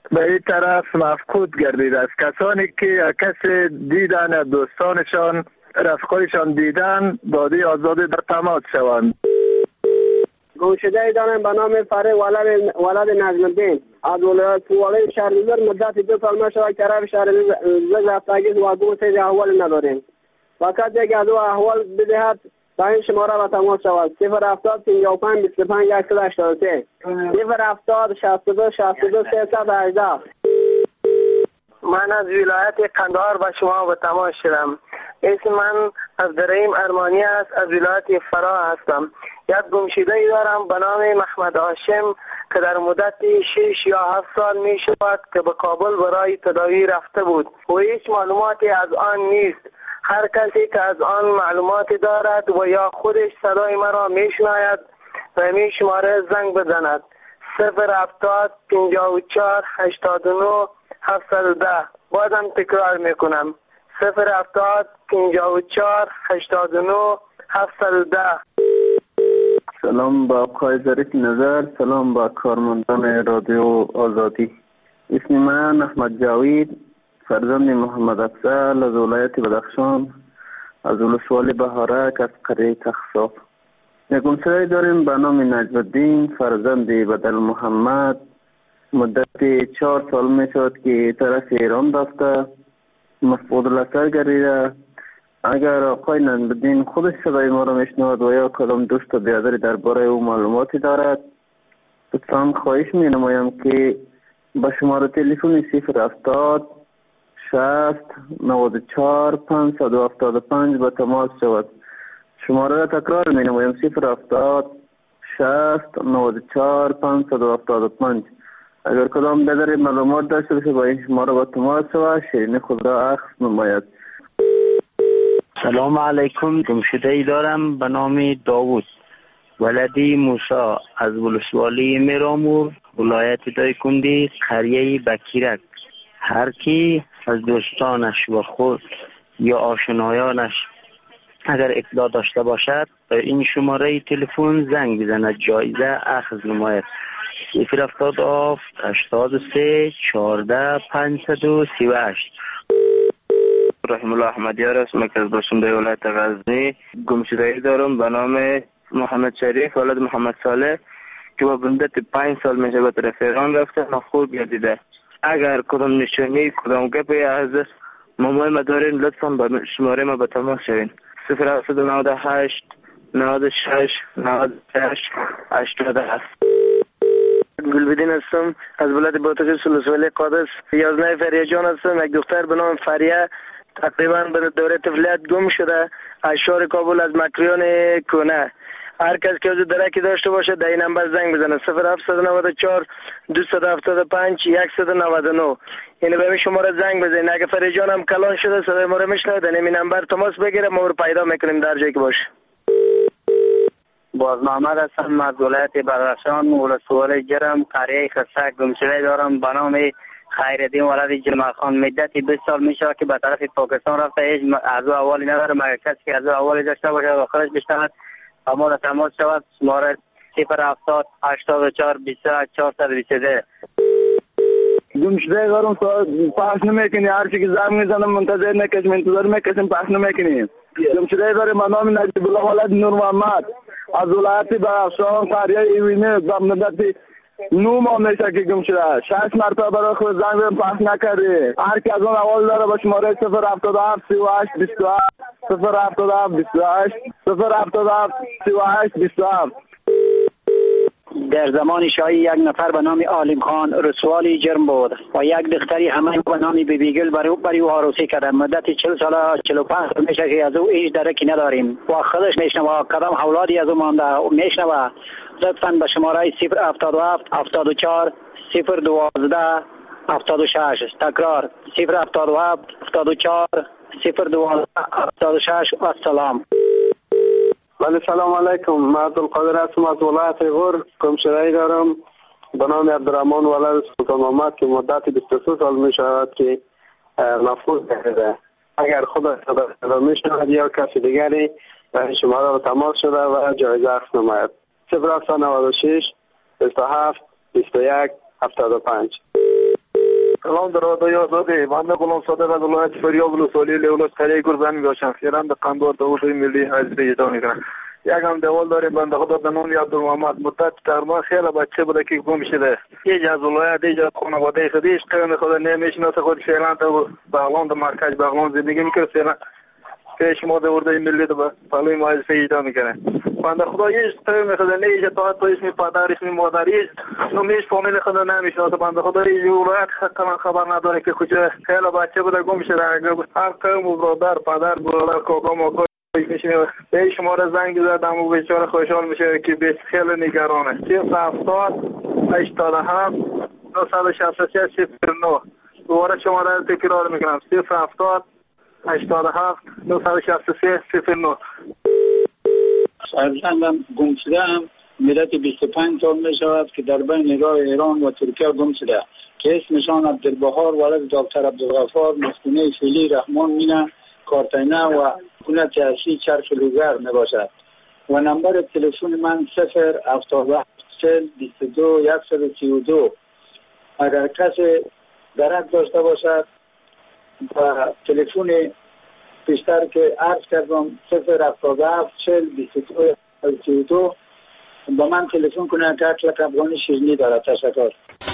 به این طرف مفقود گردیده است. کسانی که کسی دیدن یا دوستانشان رفقایشان دیدن داده آزادی در تماس شوند. گمشده دارم به نام فره ولد ولد نجم الدین از ولایت والای شهر زر مدت دو سال ما شده طرف شهر زر رفتگی و گوش احوال نداریم. فقط یک از احوال بدهد با این شماره به تماس شود. صفر هفتاد پنجاه و پنج بیست و پنج صد و هشتاد و سه صفر هفتاد شصت و دو شصت و دو سیصد و هجده. من از ولایت قندهار به شما به تماس شدم. اسم من عبدالرحیم ارمانی است. از ولایت فرا هستم. یک گمشده ای دارم به نام محمد هاشم که در مدت شش یا هفت سال می شود که به کابل برای تداوی رفته بود و هیچ معلوماتی از آن نیست. هر کسی که از آن معلوماتی دارد و یا خودش صدای مرا می شناید و می شماره زنگ بزند. صفر هفتاد پنجاه و چهار هشتاد و نه هفتصد و ده. بازم تکرار می کنم. صفر هفتاد پنجاه و چهار هشتاد و نه هفتصد و ده. سلام با آقای ظریف نظر. سلام با کارمندان رادیو آزادی. اسم من احمد جاوید فرزند محمد افضل از ولایت بدخشان از ولسوالی بهارک از قریه تخصاف. یک گمشده داریم به نام نجم الدین فرزند بدل محمد. مدت چهار سال می شد که طرف ایران رفته مفقود الاثر گردیده. اگر آقای نجم الدین خودش صدای ما را میشنود و یا کدام دوست و برادری درباره او معلوماتی دارد لطفاً خواهش می نمایم که با شماره تلفن صفر هفتاد شصت نود و چهار پانصد و هفتاد و پنج به تماس شود. شماره را تکرار می نمایم صفر هفتاد شصت نود و چهار پانصد و هفتاد و پنج. اگر کدام برادری معلومات داشته باشه با این شماره با تماس شود شیرین خود را اخذ نماید. سلام علیکم. گمشده ای دارم به نام داوود ولدی موسی از ولسوالی میرامور ولایت دایکندی قریه بکیرک. هر کی از دوستانش و خود یا آشنایانش اگر اطلاع داشته باشد به این شماره تلفن زنگ بزند جایزه اخذ نماید. صفر هفتاد هفت هشتاد و سه چهارده پانصد و سی و هشت. رحم الله احمدیار است. من از باشنده ولایت غزنی گمشده‌ای دارم به نام محمد شریف ولد محمد صالح که با مدت پنج سال میشه به طرف ایران رفته مفقود گردیده. اگر کدام نشانی کدام گپی از مامای ما دارین لطفاً با شماره ما به تماس شوین. صفر هفتصد و نود و هشت نود و شش نود و شش هشتاد هفت. گلبدین هستم از ولایت باتوقی ولسوالی قادس. یازده فریه جان هستم. یک دختر به نام فریه تقریبا به دوره طفولیت گم شده از شهر کابل از مکریان کونه. هر کس که از درکی داشته باشه در این نمبر زنگ بزنه صفر هفتصد و نود و چهار دویست و هفتاد و پنج صد و نود و نه. اینو به شماره زنگ بزنید. اگه فریه جان هم کلان شده صدای ما رو میشنوه در این نمبر تماس بگیره ما رو پیدا میکنیم در جایی که باشه. باز محمد هستم از ولایت بدخشان ولسوالی جرم قریه خسک. گمشده دارم به نام خیرالدین ولد جمال خان. مدت بیست سال میشه که به طرف پاکستان رفته. هیچ از اولی نداره مگر کسی که از اولی داشته باشه و خودش بشنود اما را تماس شود. شماره صفر هفتاد هشتاد و چهار بیست و هشت چهارصد و بیست و سه. گمشده دارم پاس نمیکنی. هر چی که زنگ میزنم منتظر نکشم انتظار میکشم پاس نمیکنی. گمشده دارم به نام نجیب الله ولد نور محمد از ولایت بدخشان قریه ایوینه. به مدت نو ماه میشه که گم شده. شش مرتبه برای خود زنگ بهم پخش نکردی. هر کی از اون اول داره با شماره صفر هفتاد و هفت سی و هشت بیست و هفت صفر هفتاد و هفت بیست و هشت صفر هفتاد و هفت سی و هشت بیست و هفت. در زمان شاهی یک نفر به نام عالم خان رسوالی جرم بود و یک دختری همین به نام بیبیگل برای برای او عروسی کردن. مدت چهل سال چهل و پنج سال میشه که از او هیچ درکی نداریم و خودش میشنوه کدام اولادی از او مانده میشنوه. لطفاً به شماره صفر هفتاد و هفت هفتاد و چهار صفر دوازده هفتاد و شش. تکرار صفر هفتاد و هفت هفتاد و چهار صفر دوازده هفتاد و شش. و السلام. بله سلام علیکم. من عبدالقادر هستم از ولایت غور. گمشده‌ای دارم به نام عبدالرحمن ولد سلطان محمد که مدت بیست و سه سال می شود که مفقود گردیده. اگر خدا صدا می شود یا کسی دیگری شماره رو تماس شده و جایزه اخذ نماید. صفر هفتصد و نود و شش بیست و هفت بیست و یک هفتاد و پنج. سلام در رادیوی آزادی. بنده غلام صادق از ولایت فاریاب ولسوالی لولوس قریه گرزن میباشم. خیرم به قندوار داوودی ملی حزب اجرا میکنم. یک هم دوال داریم بنده خدا به نام عبدالمحمد مدت تقریبا خیلی بچه بوده که گم شده. ایج از ولایت ایج از خانواده خودش قوم خود نمیشناسه. خود فعلا تو بغلان در مرکز بغلان زندگی میکنه. فعلا پیش ما داوودی ملی به پلوی ما حزب اجرا میکنه. بنده خدا هیچ قوم خود نه تا تو اسم پدر اسم مادر هیچ نمیش فامیل خود نمیشناسه. بنده خدا هیچ ولایت خطرا خبر نداره که کجا خیلی بچه بوده گم شده. هر قوم و برادر پدر برادر کاکا ماکا میشه به شما را زنگ زدم و بیچاره خوشحال میشه که به خیلی نگرانه. صفر هفتاد هشتاد و هفت نهصد و شصت و سه صفر نه. دوباره شما را تکرار میکنم صفر هفتاد هشتاد و هفت نهصد و شصت و سه صفر نه. فرزندم گم شده ام مدت بیست و پنج سال می شود که در بین راه ایران و ترکیه گم شده که اسمشان عبدالبهار ولد دکتر عبدالغفار مسکونه فیلی رحمان مینا کارتینه و خونه تحصیل چرخ لوگر می باشد و نمبر تلفن من صفر هفتاد و هفت چهل بیست و دو صد و سی و دو. اگر کسی درک داشته باشد و تلفن بیشتر که عرض کردم صفر هفتاد و هفت چهل بیست و دو صد و سی و دو با من تلفن کنه که اطلاق افغانی شیرینی دارد. تشکر.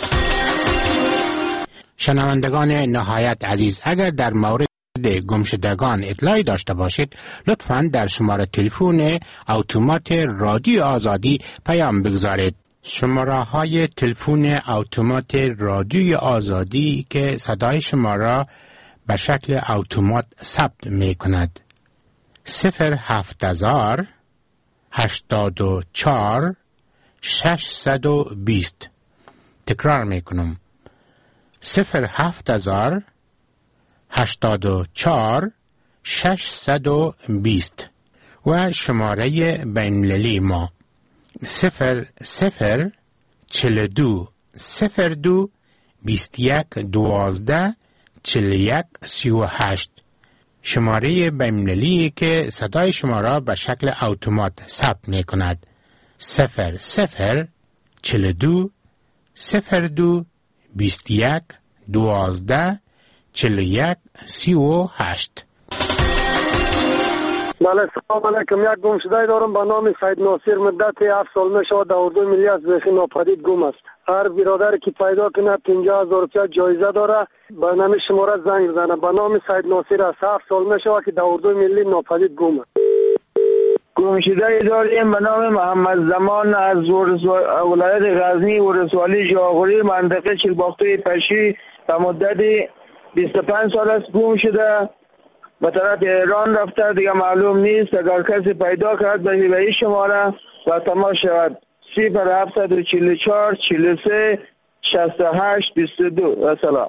شنوندگان نهایت عزیز، اگر در مورد گمشدگان اطلاعی داشته باشید لطفاً در شماره تلفن اتومات رادیو آزادی پیام بگذارید. شماره های تلفن اتومات رادیو آزادی که صدای شما را به شکل اتومات ثبت می کند صفر هفت هزار هشتاد و چهار ششصد و بیست. تکرار می کنم صفر هفت هزار هشتاد و چهار ششصد و بیست و شماره بین‌المللی ما صفر صفر چهل و دو صفر دو بیست و یک دوازده چهل و یک سی و هشت. شماره بین‌المللی که صدای شما را به شکل اتومات ثبت می کند صفر صفر چهل و دو صفر دو بیست و یک دوازده چهل و یک سی و هشت. بله سلام علیکم. یک گم شده دارم به نام سید ناصر مدت هفت سال می شود در اردوی ملی از بیخی ناپدید گم است. هر برادر که پیدا کنه پنجاه هزار روپیه جایزه داره به نام شماره زنگ بزنه. به نام سید ناصر از هفت سال می شود که در اردوی ملی ناپدید گم است. گم شده داریم به نام محمد زمان از ولایت غزنی ولسوالی جاغوری منطقه چلباخته پشی در مدت بیست و پنج سال است گم شده. به طرف ایران رفته دیگه معلوم نیست. اگر کسی پیدا کرد به این شماره و تماس شود صفر هفتصد و چهل و چهار چهل و سه شصت و هشت بیست و دو. و سلام.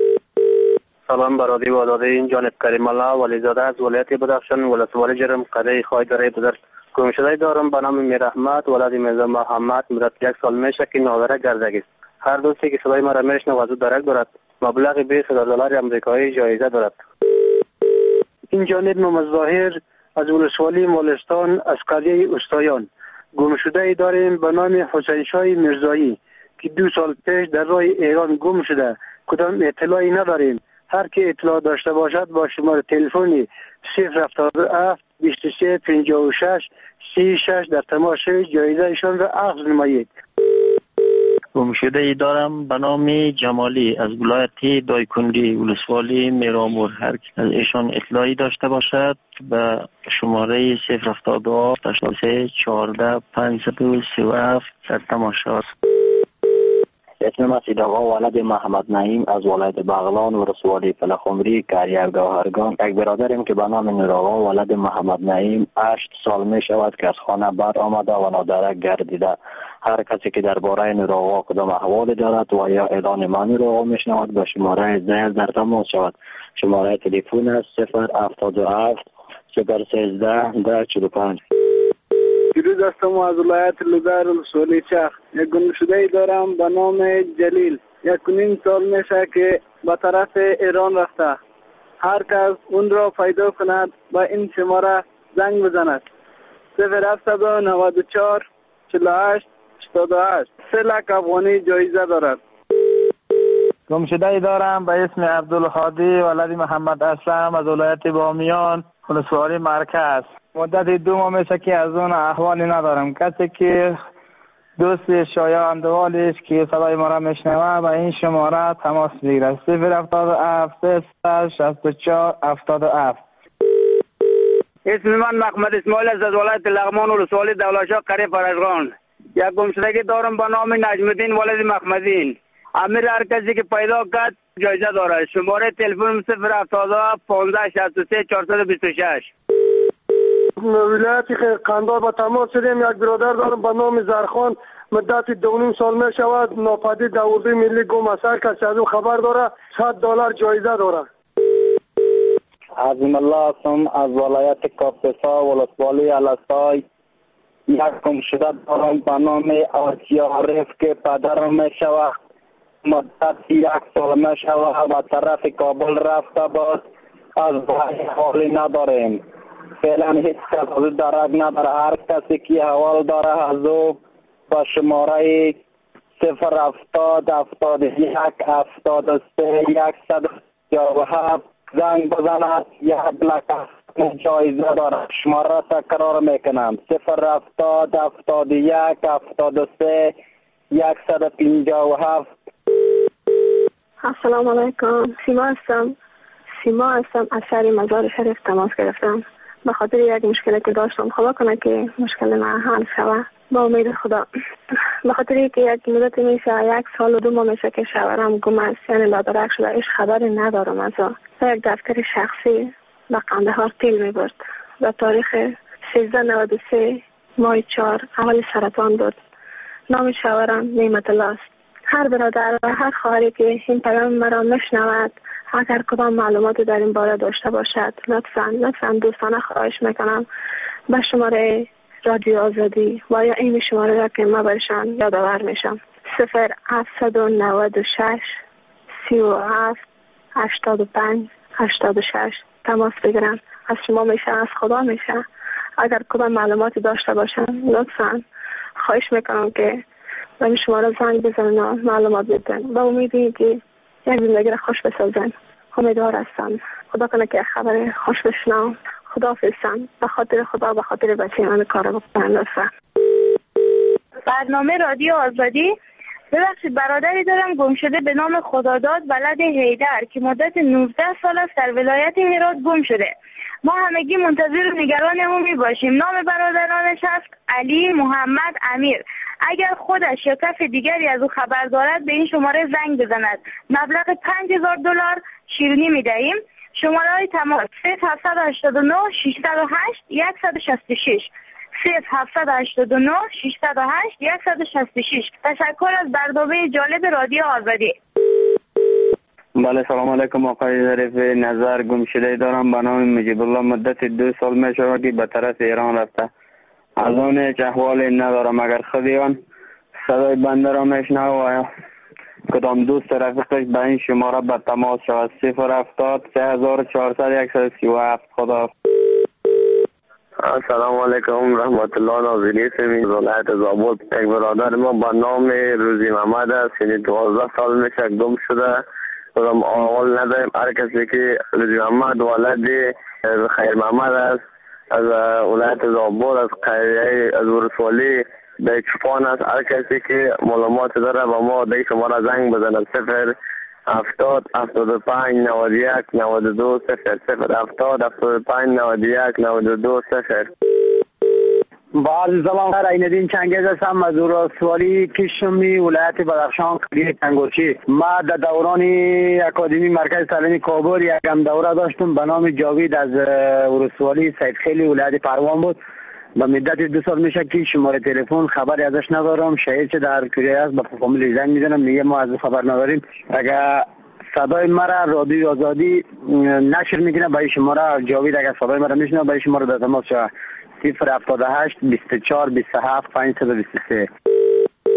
سلام برادری و آزادی. این جانب کریم الله ولیزاده از ولایت بدخشان ولسوالی جرم قریه خواهی داره بزرگ گم شده دارم به نام میر احمد ولد میرزا محمد مدت یک سال میشه که ناوره گردگی است. هر دوستی که صدای مرا میشنه و زود درک دارد مبلغ بیست هزار دلار امریکایی جایزه دارد. این جانب محمد ظاهر از ولسوالی مالستان از قریه استایان گم شده داریم به نام حسین شاه میرزایی که دو سال پیش در راه ایران گم شده. کدام اطلاعی نداریم. هر کی اطلاع داشته باشد با شماره تلفنی صفر هفتاد و هفت بیست و سه پنجاه و شش سی و شش در تماس جایزه ایشان را اخذ نمایید. گم شده ای دارم به نام جمالی از ولایت دایکنڈی ولسوالی میرامور. هر کی از ایشان اطلاعی داشته باشد به شماره صفر هفتاد و هفت هشتاد و سه چهارده پانصد و سی و هفت در تماس است. اسم مسعود آقا ولد محمد نعیم از ولایت بغلان و رسوالی فلخمری کریه گوهرگان. یک برادریم که به نام نور آقا ولد محمد نعیم هشت سال می شود که از خانه بر آمده و نادرک گردیده. هر کسی که درباره نور آقا کدام احوال دارد و یا اعلان ما نور آقا می شنود به شماره زیر در تماس شود. شماره تلفن است صفر هفتاد و هفت صفر سیزده ده چهل و پنج. دیروز هستم از ولایت لوگر ولسوالی چرخ. یک گم شده ای دارم به نام جلیل. یک و نیم سال میشه که به طرف ایران رفته. هر کس اون را پیدا کند با این شماره زنگ بزند صفر هفتصد و نود و چهار چهل و هشت هشتاد و هشت. سه لک افغانی جایزه دارد. گمشده دارم به اسم عبدالهادی ولد محمد اسلم از ولایت بامیان ولسوالی مرکز. مدت دو ماه میشه که از اون احوالی ندارم. کسی که دوست شایان دوالش که صدای ما را میشنوه به این شماره تماس بگیره. صفر هفتاد و هفت سه شصت و چهار هفتاد و هفت. اسم من محمد اسماعیل است از ولایت لغمان ولسوالی دولتشاه قریه فرجغان. یک گمشدگی دارم به نام نجم الدین ولد محمدین. امیر هر کسی که پیدا کرد جایزه داره. شماره تلفن صفر هفتاد و هفت پانزده شصت و سه چهارصد و بیست و شش. ولایت قندهار با تماس شدیم. یک برادر دارم به نام زرخان، مدت دو نیم سال می شود ناپدید در اردوی ملی گم است. هر کسی از او خبر داره صد دلار جایزه داره. عظیم الله هستم از ولایت کاپیسا ولسوالی الاسای. یک گمشده دارم به نام آسیا عارف که پدرم می شود مدت یک سال می شود و طرف کابل رفته بود. از وحی حالی نداریم. فعلا هیچ کس از درک نداره. هر کسی که حوال داره از او با شماره صفر هفتاد هفتاد یک هفتاد و سه یکصد و هفت زنگ بزند. یک لکه جایزه داره. شماره را تکرار میکنم صفر هفتاد هفتاد یک هفتاد و سه یکصد و پنجاه و هفت. السلام علیکم. سیما هستم. سیما هستم از شهر مزار شریف تماس گرفتم به خاطر یک مشکلی که داشتم. خدا کنه که مشکل من حل شود با امید خدا. به خاطر که یک مدت میشه یک سال و دو ماه میشه که شوهرم گم است، یعنی لادرک شده. ایش خبری ندارم از یک دفتر شخصی به قندهار تیل میبرد. در تاریخ سیزده نود و سه ماه چهار اول سرطان بود. نام شوهرم نعمت الله است. هر برادر و هر خواهری که این پیام مرا میشنود اگر کدام معلوماتی در این باره داشته باشد لطفاً لطفاً دوستانه خواهش میکنم به شماره رادیو آزادی و یا این شماره را که ما برشان یادآور میشم صفر هفتصد و نود و شش سی و هفت هشتاد و پنج هشتاد و شش تماس بگیرم. از شما میشه، از خدا میشه. اگر کدام معلوماتی داشته باشن لطفاً خواهش میکنم که به این شماره زنگ بزنن و معلومات بدن. با امیدی که یک زندگی را خوش بسازن. امیدوار هستم خدا کنه که خبر خوش بشنم. خدا حافظم. به خاطر خدا به خاطر بچه من کار بکنم لطفا. برنامه رادیو آزادی. ببخشید برادری دارم گم شده به نام خداداد ولد حیدر که مدت نوزده سال است در ولایت هرات گم شده. ما همگی منتظر و نگران او می باشیم. نام برادرانش است علی محمد امیر. اگر خودش یا کس دیگری از او خبر دارد به این شماره زنگ بزند. مبلغ پنج هزار دلار شیرینی می دهیم. شماره های تماس صفر هفتصد و هشتاد و نه ششصد و هشت صد و شصت و شش صفر هفتصد و هشتاد و نه ششصد و هشت صد و شصت و شش. تشکر از برنامه جالب رادیو آزادی. بله سلام علیکم آقای ظریف. نظر گمشده دارم به نام مجیب الله. مدت دو سال می شود که به طرف ایران رفته. از آن هیچ احوالی ندارم. اگر خودی آن صدای بنده را میشنوه و کدام دوست رفیقش به این شماره به تماس شود صفر هفتاد سه هزار و چهارصد یکصد و سی و هفت. خدا. السلام علیکم رحمت الله. ناظرین سمی ولایت زابل. یک برادر ما به نام روزی محمد است. یعنی دوازده سال میشه گم شده. کدام احوال نداریم. هر کسی که روزی محمد ولد خیر محمد است از ولایت زابل از قریه از ولسوالی به چپان است. هر کسی که معلومات داره با ما در شماره زنگ بزنه صفر هفتاد هفتاد و پنج نود و یک نود و دو صفر صفر هفتاد هفتاد و پنج نود و یک نود و دو صفر. با عرض سلام عیندین چنگیز هستم از ولسوالی کشمی ولایت بدخشان قریه کنگوچی. ما در دوران اکادمی مرکز تعلیمی کابل یکم دوره داشتم به نام جاوید از ولسوالی سیدخیلی ولایت پروان بود. به مدت دو سال میشه که شماره تلفن خبری ازش ندارم. شاید چه در کوریه است به فامیل زنگ میزنم میگه ما از خبر نداریم. اگر صدای مرا رادیو آزادی نشر میکنه به شماره جاوید اگر صدای مرا میشنه به شماره در تماس شود صفر هفتاد و هشت بیست و چهار بیست و هفت پانصد و بیست و سه.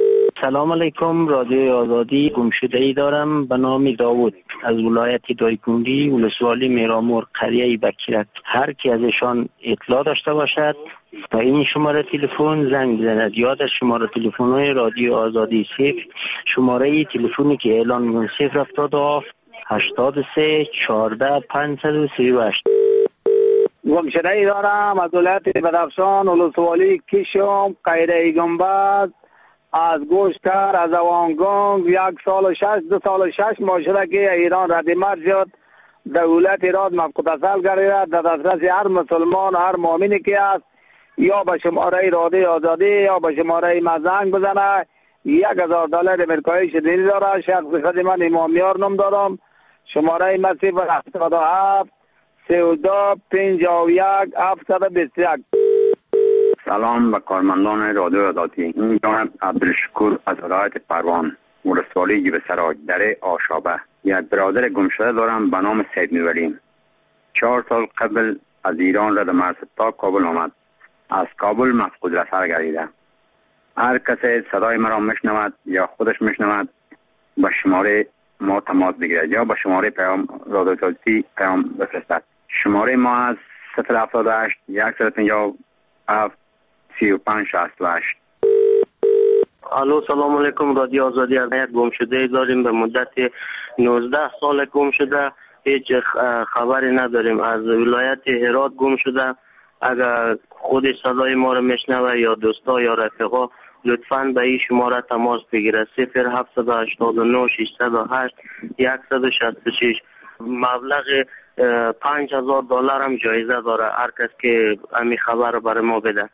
سلام علیکم، رادیو آزادی. گمشده ای دارم به نام داوود از ولایت دایکنڈی، ولسوالی میرامور، قریه بکیرک. هر کی ازشان اطلاع داشته باشد با این شماره تلفن زنگ بزند. یاد از شماره تلفن های رادیو آزادی صفر شماره تلفنی که اعلان می‌کنم صفر هفتاد و هفت هشتاد و سه چهارده پانصد و سی و هشت. گمشده ای دارم از ولایت بدخشان، ولسوالی کیشم، قریه گنبد. از گوشتر از اوانگونگ یک سال و شش دو سال و شش ماه شده که ایران ردیمت شد. دولت ایران مقتصل گردید در دسترس هر مسلمان هر مؤمنی که است یا به شماره رادیو آزادی یا به شماره مزنگ بزنه. یک هزار دلار امریکایی شدنی داره. شخص خود من امامیار نام دارم. شماره من صفر هفتاد و هفت سی و دو پنجاه و یک هفتصد و بیست و یک. سلام به کارمندان رادیو آزادی. این جانب عبدالشکور از ولایت پروان، ولسوالی جیبسرای، دره آشابه. یک برادر گمشده دارم به نام سید میولی. چهار سال قبل از ایران رد مرز تا کابل آمد. از کابل مفقود الاثر گردیده. هر کسی صدای مرا میشنود یا خودش میشنود به شماره ما تماس بگیرد یا به شماره پیام رادیو آزادی پیام بفرستد. شماره ما از صفر هفتاد و هشت صد و پنجاه و هفت سی و پنج شصت و هشت. الو سلام علیکم، رادیو آزادی. از گم شده داریم، به مدت نوزده سال گم شده، هیچ خبری نداریم. از ولایت هرات گم شده. اگر خود صدای ما رو میشنوه یا دوستا یا رفقا لطفاً به این شماره تماس بگیره. صفر هفتصد و هشتاد و نه ششصد و هشت صد و شصت و شش. مبلغ پنج هزار دلار هم جایزه داره هر کس که همین خبر رو برای ما بده.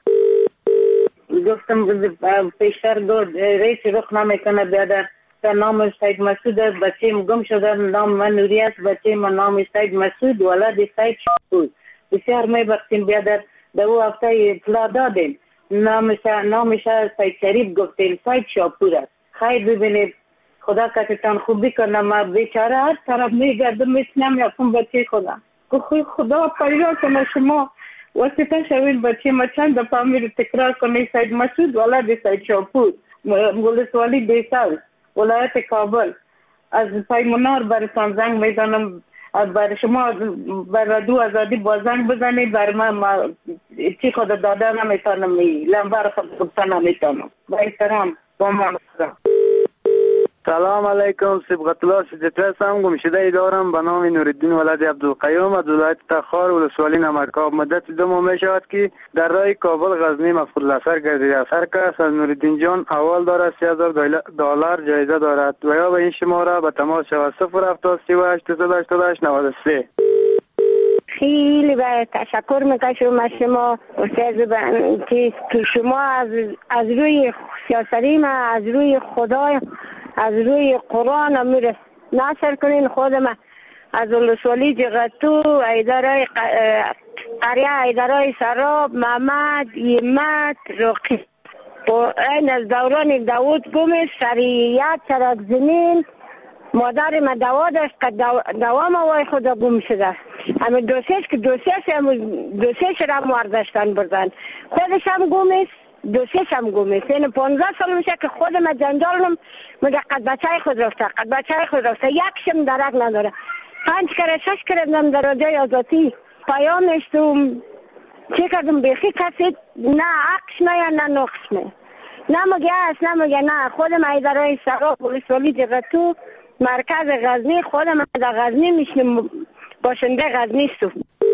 گفتم پیشتر دو رئیس رخ نمیکنه بیادر. در نام سید مسعود بچه گم شده. نام من نوری است. بچه من نام سید مسعود ولد سید شاپور. بسیار میبختیم بیادر. در او هفته اطلاع دادیم. نامش نامش سید شریف گفتیم. سید شاپور است. خیر ببینید، خدا کتتان خوبی کنه. ما بیچاره هر طرف میگردم میشنم یکم بچه خودم. خدا پریدا کنه شما واسطه شوید بچه ما چند دفعه میره تکرار کنه. سید مسعود ولد سید شاپور، ولسوالی بیسال، ولایت کابل. از پیمونار براتان زنگ میزنم. برای شما برای دو آزادی با زنگ بزنید. برای من ما چی خود داده نمیتونم، لنبر خود گفته نمیتونم. با احترام با ما. سلام علیکم، صبغت الله سجده هستم. گمشده ای دارم به نام نوردین ولد عبدالقیوم از ولایت تخار، ولسوالی نمرکاب. مدت دو ماه می شود که در راه کابل غزنی مفقود الاثر گردیده است. هر کس از نوردین جان اول دارد سی هزار دلار جایزه دارد و یا به این شماره به تماس شود صفر هفتاد سی و هشت صد و هشتاد و هشت نود و سه. خیلی به تشکر میکنم از شما استاد که شما از از روی سیاسی ما از روی خدا از روی قرآن امیر ناصر کنین. خودم از ولسوالی جغتو، اداره قریه اداره سراب، محمد یمت رقی و این از دوران داوود گمش سریعت چراغ زمین. مادر من دوا داشت که دوام وای خدا گم شده. همه دوسیش که دوسیش هم دوسیش را مواردشتن بردن. خودش هم گم است، دوسیش هم گم است. این پانزده سال میشه که خودم از جنجالم میگه قد بچه خود رفته، قد بچه خود رفته. یکشم درک نداره. پنج کره شش کره من در رادیوی آزادی پیام نشتم. چه کردم بیخی کسی نه عکس نه نه نقص نه. نمگه است نمگه نه. خودم اداره سراب ولسوالی جغتو مرکز غزنی، خودم در غزنی میشنم، باشنده غزنی است.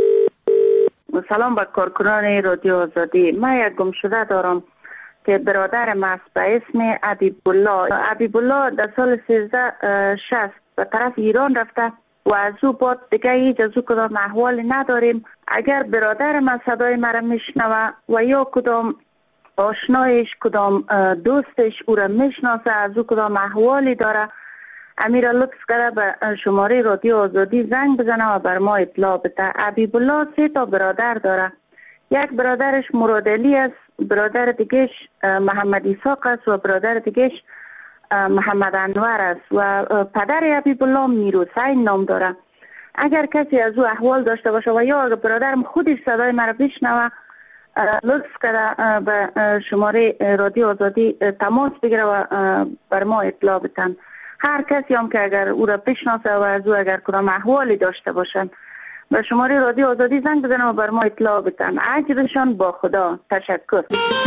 سلام به کارکنان رادیو آزادی. من یک گمشده دارم که برادرم است به اسم حبیب الله. حبیب الله در سال سیزده شصت به طرف ایران رفته و از او بعد دیگه هیچ از او کدام احوال نداریم. اگر برادرم از صدای مرا میشنوه و یا کدام آشنایش کدام دوستش او را میشناسه از او کدام احوالی داره، امیر لطف کرده به شماره رادیو آزادی زنگ بزنه و بر ما اطلاع بده. حبیب الله سه تا برادر داره. یک برادرش مراد علی است، برادر دیگهش محمد اسحاق است و برادر دیگهش محمد انور است و پدر حبیب الله میرحسین نام داره. اگر کسی از او احوال داشته باشه و یا اگر برادرم خودش صدای مرا بشنوه لطف کرده به شماره رادیو آزادی تماس بگیره و بر ما اطلاع بتن. هر کسی هم که اگر او را بشناسه و از او اگر کدام احوالی داشته باشن به شماره رادیو آزادی زنگ بزنن و بر ما اطلاع بتن. اجرشان با خدا. تشکر.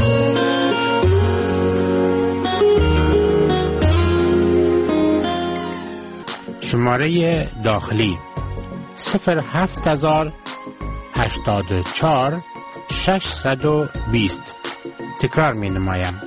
شماره داخلی صفر هفت هزار هشتاد و چهار ششصد و بیست. تکرار می نمایم